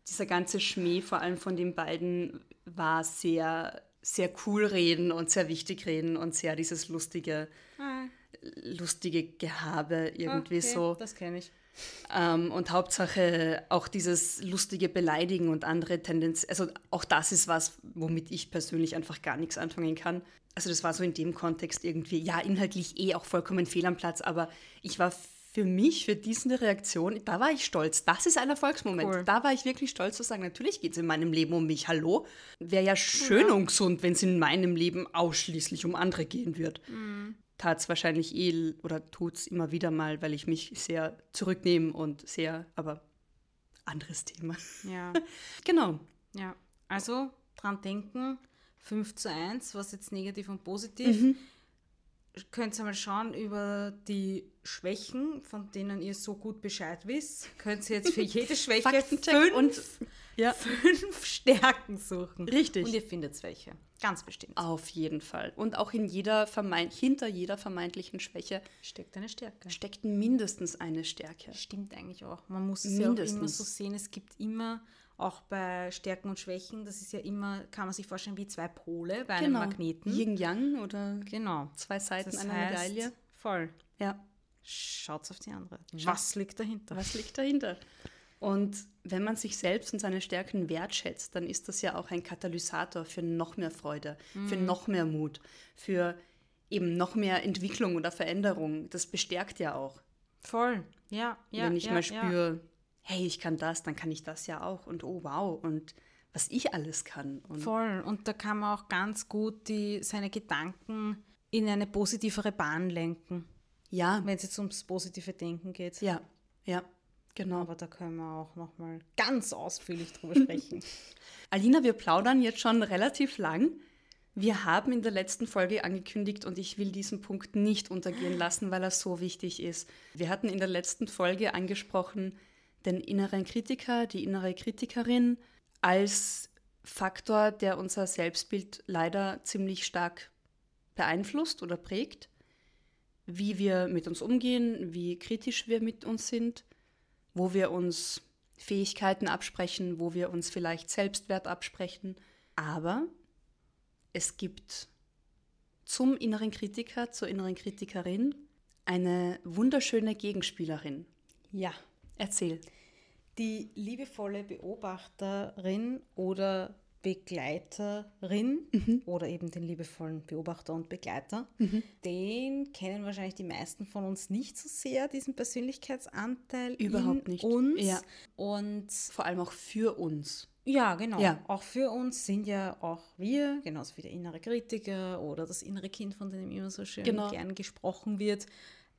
dieser ganze Schmäh, vor allem von den beiden, war sehr, sehr cool reden und sehr wichtig reden und sehr dieses lustige Gehabe irgendwie so. Das kenne ich. Und Hauptsache auch dieses lustige Beleidigen und andere Tendenzen. Also auch das ist was, womit ich persönlich einfach gar nichts anfangen kann. Also das war so in dem Kontext irgendwie, ja, inhaltlich auch vollkommen fehl am Platz, aber ich war für diese Reaktion, da war ich stolz. Das ist ein Erfolgsmoment. Cool. Da war ich wirklich stolz zu sagen, natürlich geht es in meinem Leben um mich, hallo. Wäre ja schön und gesund, wenn es in meinem Leben ausschließlich um andere gehen würde. Tat es wahrscheinlich oder tut es immer wieder mal, weil ich mich sehr zurücknehme und aber anderes Thema. Ja. Genau. Ja, also dran denken, 5:1, was jetzt negativ und positiv. Könnt ihr mal schauen über die Schwächen, von denen ihr so gut Bescheid wisst. Könnt ihr jetzt für jede Schwäche Faktencheck fünf Stärken suchen. Richtig. Und ihr findet welche. Ganz bestimmt. Auf jeden Fall. Und auch hinter jeder vermeintlichen Schwäche Steckt eine Stärke. steckt mindestens eine Stärke. Stimmt eigentlich auch. Man muss es ja auch immer Mindestens. so sehen. Es gibt immer, auch bei Stärken und Schwächen, das ist ja immer, kann man sich vorstellen, wie zwei Pole bei einem Magneten. Yin-Yang oder Genau. zwei Seiten Das einer heißt, Medaille. voll. Ja. Schaut auf die andere. Was liegt dahinter? Was liegt dahinter? Und wenn man sich selbst und seine Stärken wertschätzt, dann ist das ja auch ein Katalysator für noch mehr Freude, für noch mehr Mut, für eben noch mehr Entwicklung oder Veränderung. Das bestärkt ja auch. Voll. Ja. Wenn ich mal spüre, hey, ich kann das, dann kann ich das ja auch. Und oh wow, und was ich alles kann. Und Voll. Und da kann man auch ganz gut seine Gedanken in eine positivere Bahn lenken, ja, wenn es jetzt ums positive Denken geht. ja, genau. Aber da können wir auch nochmal ganz ausführlich drüber sprechen. Alina, wir plaudern jetzt schon relativ lang. Wir haben in der letzten Folge angekündigt und ich will diesen Punkt nicht untergehen lassen, weil er so wichtig ist. Wir hatten in der letzten Folge angesprochen, den inneren Kritiker, die innere Kritikerin als Faktor, der unser Selbstbild leider ziemlich stark beeinflusst oder prägt, wie wir mit uns umgehen, wie kritisch wir mit uns sind, wo wir uns Fähigkeiten absprechen, wo wir uns vielleicht Selbstwert absprechen. Aber es gibt zum inneren Kritiker, zur inneren Kritikerin eine wunderschöne Gegenspielerin. Ja. Erzähl. Die liebevolle Beobachterin oder Begleiterin oder eben den liebevollen Beobachter und Begleiter, den kennen wahrscheinlich die meisten von uns nicht so sehr, diesen Persönlichkeitsanteil Überhaupt in nicht. uns. Ja. Und Vor allem auch für uns. ja, genau. Ja. Auch für uns sind ja auch wir, genauso wie der innere Kritiker oder das innere Kind, von dem immer so schön gern gesprochen wird.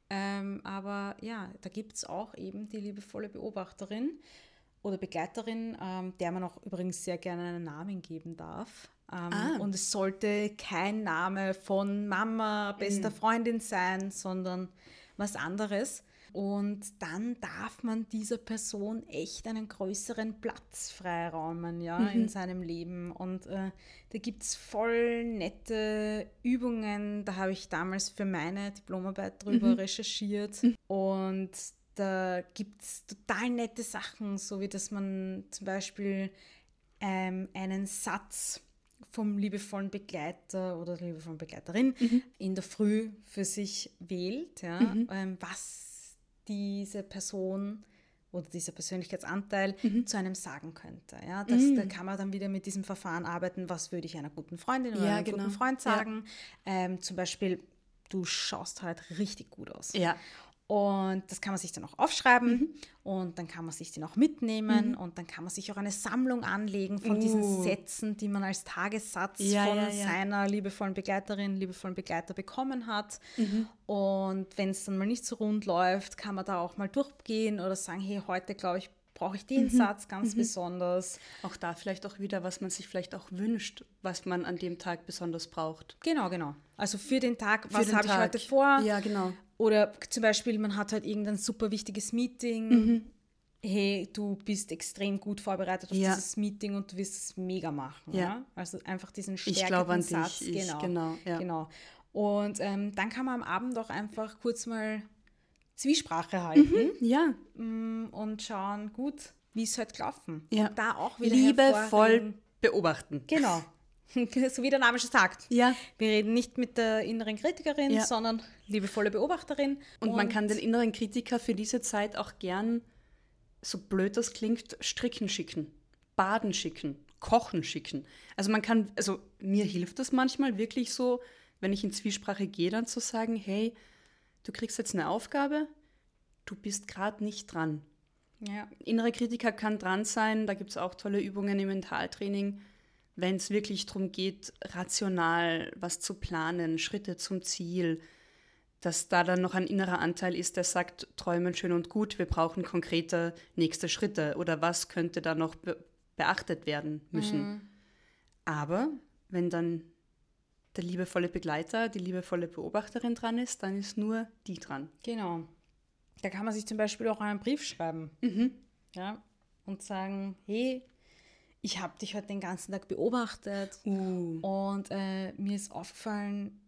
Aber ja, da gibt es auch eben die liebevolle Beobachterin oder Begleiterin, der man auch übrigens sehr gerne einen Namen geben darf. Und es sollte kein Name von Mama, bester Freundin sein, sondern was anderes. Und dann darf man dieser Person echt einen größeren Platz freiräumen, in seinem Leben. Und da gibt es voll nette Übungen. Da habe ich damals für meine Diplomarbeit drüber recherchiert. Und da gibt es total nette Sachen, so wie dass man zum Beispiel einen Satz vom liebevollen Begleiter oder der liebevollen Begleiterin in der Früh für sich wählt, was diese Person oder dieser Persönlichkeitsanteil zu einem sagen könnte. Ja? Da kann man dann wieder mit diesem Verfahren arbeiten, was würde ich einer guten Freundin oder einem guten Freund sagen. Zum Beispiel, du schaust halt richtig gut aus. Ja. Und das kann man sich dann auch aufschreiben und dann kann man sich den auch mitnehmen und dann kann man sich auch eine Sammlung anlegen von diesen Sätzen, die man als Tagessatz von seiner liebevollen Begleiterin, liebevollen Begleiter bekommen hat. Und wenn es dann mal nicht so rund läuft, kann man da auch mal durchgehen oder sagen, hey, heute glaube ich, brauche ich den Satz ganz besonders. Auch da vielleicht auch wieder, was man sich vielleicht auch wünscht, was man an dem Tag besonders braucht. Genau. Also für den Tag, was habe ich heute vor? Ja, genau. Oder zum Beispiel, man hat halt irgendein super wichtiges Meeting. Hey, du bist extrem gut vorbereitet auf dieses Meeting und du wirst es mega machen. Ja? Also einfach diesen stärkenden Satz. Genau. Und dann kann man am Abend auch einfach kurz mal Zwiesprache halten. Ja. Und schauen, gut, wie es halt gelaufen. Ja. Und da auch wieder liebevoll beobachten. Genau. So wie der Name schon sagt. Ja. Wir reden nicht mit der inneren Kritikerin, Ja. sondern liebevolle Beobachterin. Und man kann den inneren Kritiker für diese Zeit auch gern, so blöd das klingt, stricken schicken, baden schicken, kochen schicken. Also mir hilft das manchmal wirklich so, wenn ich in Zwiesprache gehe, dann zu sagen, hey, du kriegst jetzt eine Aufgabe, du bist gerade nicht dran. Ja. Innere Kritiker kann dran sein, da gibt es auch tolle Übungen im Mentaltraining, wenn es wirklich darum geht, rational was zu planen, Schritte zum Ziel, dass da dann noch ein innerer Anteil ist, der sagt, träumen schön und gut, wir brauchen konkrete nächste Schritte oder was könnte da noch beachtet werden müssen. Aber wenn dann der liebevolle Begleiter, die liebevolle Beobachterin dran ist, dann ist nur die dran. Genau. Da kann man sich zum Beispiel auch einen Brief schreiben. Ja, und sagen, hey, ich habe dich heute den ganzen Tag beobachtet und mir ist aufgefallen,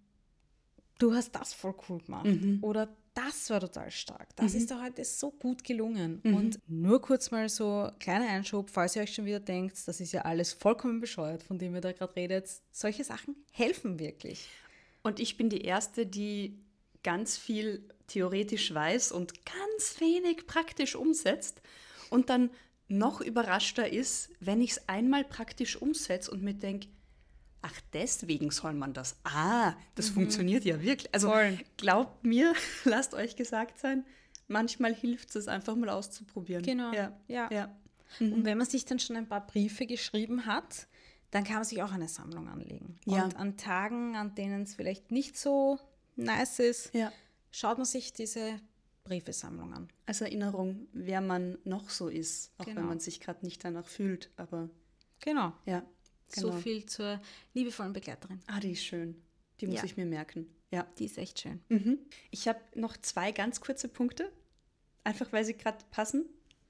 du hast das voll cool gemacht. Oder das war total stark. Das ist doch heute so gut gelungen. Und nur kurz mal so kleiner Einschub, falls ihr euch schon wieder denkt, das ist ja alles vollkommen bescheuert, von dem ihr da gerade redet. Solche Sachen helfen wirklich. Und ich bin die Erste, die ganz viel theoretisch weiß und ganz wenig praktisch umsetzt und dann noch überraschter ist, wenn ich es einmal praktisch umsetze und mir denke, ach, deswegen soll man das. Das funktioniert ja wirklich. Also glaubt mir, lasst euch gesagt sein, manchmal hilft es einfach mal auszuprobieren. Genau, ja. Und wenn man sich dann schon ein paar Briefe geschrieben hat, dann kann man sich auch eine Sammlung anlegen. Ja. Und an Tagen, an denen es vielleicht nicht so nice ist, Ja. schaut man sich diese Briefesammlung an. Als Erinnerung, wer man noch so ist, auch Genau. wenn man sich gerade nicht danach fühlt. Aber Genau. ja, genau. So viel zur liebevollen Begleiterin. Die ist schön. Die muss Ja. ich mir merken. Ja. Die ist echt schön. Ich habe noch 2 ganz kurze Punkte, einfach weil sie gerade passen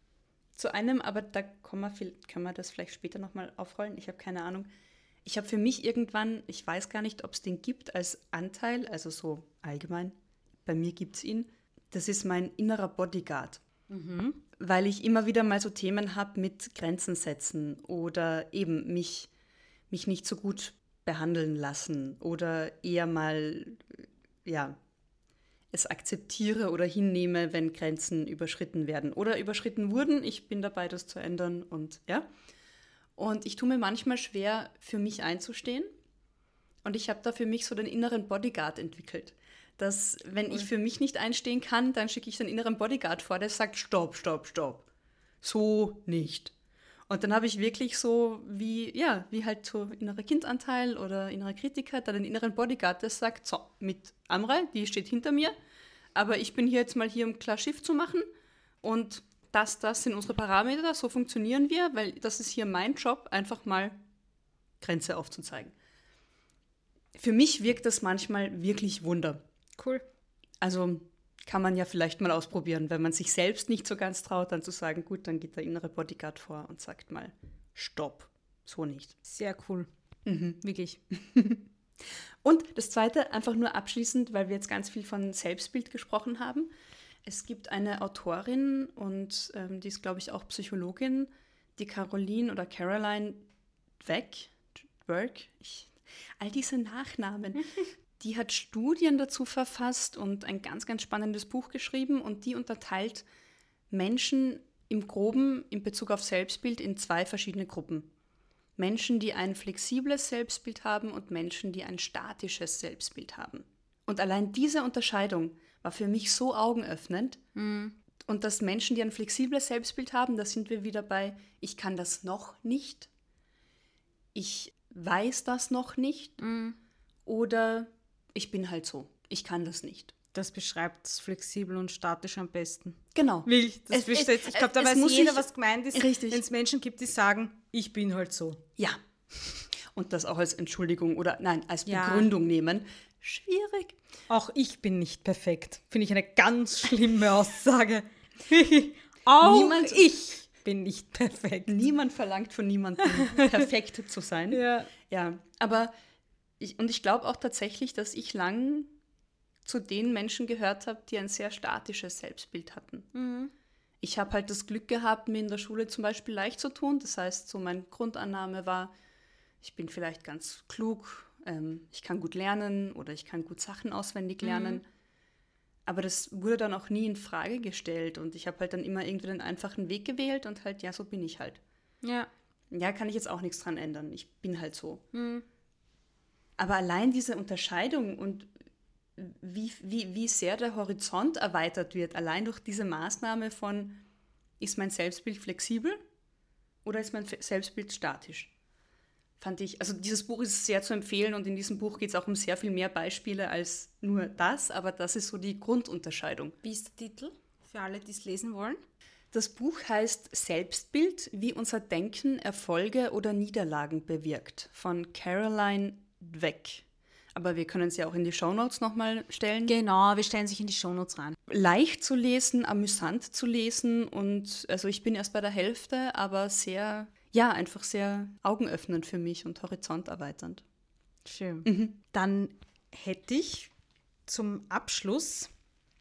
zu einem, aber da können wir das vielleicht später nochmal aufrollen. Ich habe keine Ahnung. Ich habe für mich irgendwann, ich weiß gar nicht, ob es den gibt als Anteil, also so allgemein, bei mir gibt es ihn, das ist mein innerer Bodyguard. Weil ich immer wieder mal so Themen habe mit Grenzen setzen oder eben mich nicht so gut behandeln lassen oder eher mal, es akzeptiere oder hinnehme, wenn Grenzen überschritten werden oder überschritten wurden. Ich bin dabei, das zu ändern und ja. Und ich tue mir manchmal schwer, für mich einzustehen. Und ich habe da für mich so den inneren Bodyguard entwickelt. Dass, wenn ich für mich nicht einstehen kann, dann schicke ich den inneren Bodyguard vor, der sagt, stopp, stopp, stopp. So nicht. Und dann habe ich wirklich so wie halt so innerer Kindanteil oder innerer Kritiker, da den inneren Bodyguard, der sagt, so, mit Amrei, die steht hinter mir, aber ich bin hier jetzt mal hier, um klar Schiff zu machen und das sind unsere Parameter, so funktionieren wir, weil das ist hier mein Job, einfach mal Grenze aufzuzeigen. Für mich wirkt das manchmal wirklich Wunder. Cool. Also kann man ja vielleicht mal ausprobieren, wenn man sich selbst nicht so ganz traut, dann zu sagen, gut, dann geht der innere Bodyguard vor und sagt mal, stopp, so nicht. Sehr cool. Wirklich. Und das Zweite, einfach nur abschließend, weil wir jetzt ganz viel von Selbstbild gesprochen haben. Es gibt eine Autorin und die ist, glaube ich, auch Psychologin, die Caroline Dweck, all diese Nachnamen. Die hat Studien dazu verfasst und ein ganz, ganz spannendes Buch geschrieben und die unterteilt Menschen im Groben in Bezug auf Selbstbild in 2 verschiedene Gruppen. Menschen, die ein flexibles Selbstbild haben und Menschen, die ein statisches Selbstbild haben. Und allein diese Unterscheidung war für mich so augenöffnend. Und dass Menschen, die ein flexibles Selbstbild haben, da sind wir wieder bei, ich kann das noch nicht, ich weiß das noch nicht oder ich bin halt so, ich kann das nicht. Das beschreibt flexibel und statisch am besten. Genau. Ich glaube, da weiß jeder, was gemeint ist, richtig. wenn es Menschen gibt, die sagen, ich bin halt so. Ja. Und das auch als Entschuldigung oder als Ja. Begründung nehmen. Schwierig. Auch ich bin nicht perfekt. Finde ich eine ganz schlimme Aussage. Auch ich bin nicht perfekt. Niemand verlangt von niemandem, perfekt zu sein. Ja, aber ich glaube auch tatsächlich, dass ich lang zu den Menschen gehört habe, die ein sehr statisches Selbstbild hatten. Ich habe halt das Glück gehabt, mir in der Schule zum Beispiel leicht zu tun. Das heißt, so meine Grundannahme war, ich bin vielleicht ganz klug, ich kann gut lernen oder ich kann gut Sachen auswendig lernen. Aber das wurde dann auch nie in Frage gestellt und ich habe halt dann immer irgendwie den einfachen Weg gewählt und halt, ja, so bin ich halt. Ja. Ja, kann ich jetzt auch nichts dran ändern. Ich bin halt so. Aber allein diese Unterscheidung und wie sehr der Horizont erweitert wird, allein durch diese Maßnahme von, ist mein Selbstbild flexibel oder ist mein Selbstbild statisch? Fand ich, also dieses Buch ist sehr zu empfehlen und in diesem Buch geht es auch um sehr viel mehr Beispiele als nur das, aber das ist so die Grundunterscheidung. Wie ist der Titel für alle, die es lesen wollen? Das Buch heißt Selbstbild, wie unser Denken Erfolge oder Niederlagen bewirkt, von Caroline Dweck. Aber wir können es ja auch in die Shownotes nochmal stellen. Genau, wir stellen sich in die Shownotes rein. Leicht zu lesen, amüsant zu lesen und also ich bin erst bei der Hälfte, aber sehr, ja, einfach sehr augenöffnend für mich und horizonterweiternd. Schön. Dann hätte ich zum Abschluss,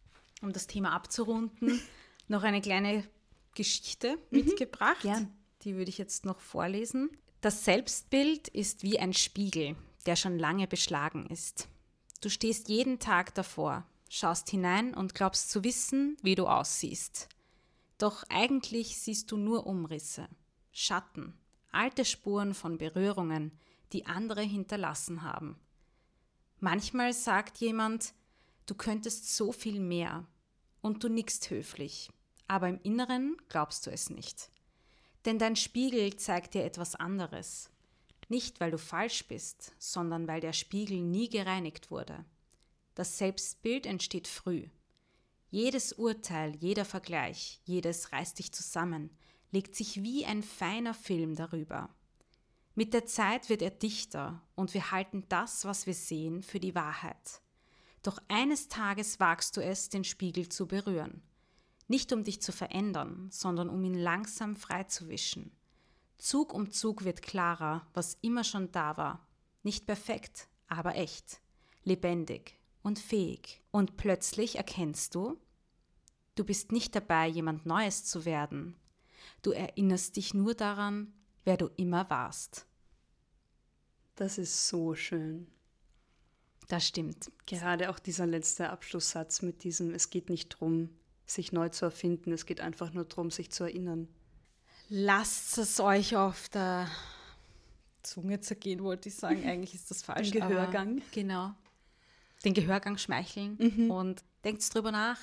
um das Thema abzurunden, noch eine kleine Geschichte mitgebracht. Gern. Die würde ich jetzt noch vorlesen. Das Selbstbild ist wie ein Spiegel, der schon lange beschlagen ist. Du stehst jeden Tag davor, schaust hinein und glaubst zu wissen, wie du aussiehst. Doch eigentlich siehst du nur Umrisse, Schatten, alte Spuren von Berührungen, die andere hinterlassen haben. Manchmal sagt jemand, du könntest so viel mehr und du nickst höflich, aber im Inneren glaubst du es nicht. Denn dein Spiegel zeigt dir etwas anderes. Nicht, weil du falsch bist, sondern weil der Spiegel nie gereinigt wurde. Das Selbstbild entsteht früh. Jedes Urteil, jeder Vergleich, jedes reißt dich zusammen, legt sich wie ein feiner Film darüber. Mit der Zeit wird er dichter und wir halten das, was wir sehen, für die Wahrheit. Doch eines Tages wagst du es, den Spiegel zu berühren. Nicht um dich zu verändern, sondern um ihn langsam freizuwischen. Zug um Zug wird klarer, was immer schon da war. Nicht perfekt, aber echt, lebendig und fähig. Und plötzlich erkennst du, du bist nicht dabei, jemand Neues zu werden. Du erinnerst dich nur daran, wer du immer warst. Das ist so schön. Das stimmt. Gerade auch dieser letzte Abschlusssatz mit diesem, es geht nicht darum, sich neu zu erfinden, es geht einfach nur darum, sich zu erinnern. Lasst es euch auf der Zunge zergehen, wollte ich sagen. Eigentlich ist das falsch. Den Gehörgang. Aber, genau. Den Gehörgang schmeicheln und denkt drüber nach.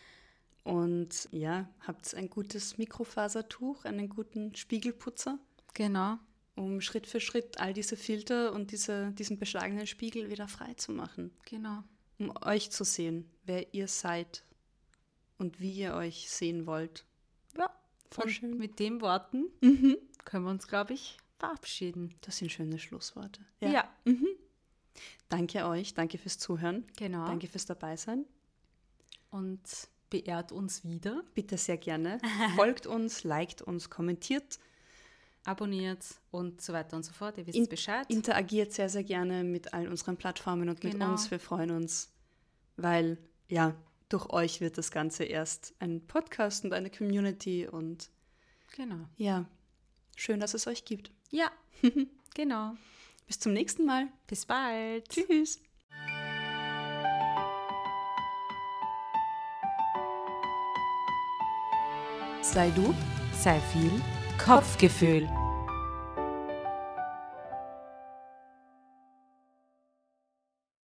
Und ja, habt ein gutes Mikrofasertuch, einen guten Spiegelputzer, Genau. um Schritt für Schritt all diese Filter und diesen beschlagenen Spiegel wieder frei zu machen. Genau. Um euch zu sehen, wer ihr seid und wie ihr euch sehen wollt. Ja. Voll Und schön. mit den Worten können wir uns, glaube ich, verabschieden. Das sind schöne Schlussworte. Ja. Danke euch, danke fürs Zuhören. Genau. Danke fürs Dabeisein. Und beehrt uns wieder. Bitte sehr gerne. Folgt uns, liked uns, kommentiert. Abonniert und so weiter und so fort. Ihr wisst Bescheid. Interagiert sehr, sehr gerne mit all unseren Plattformen und mit Genau. uns. Wir freuen uns, weil ja, durch euch wird das Ganze erst ein Podcast und eine Community und Genau. ja, schön, dass es euch gibt. Ja, genau. Bis zum nächsten Mal. Bis bald. Tschüss. Sei du. Sei viel Kopfgefühl.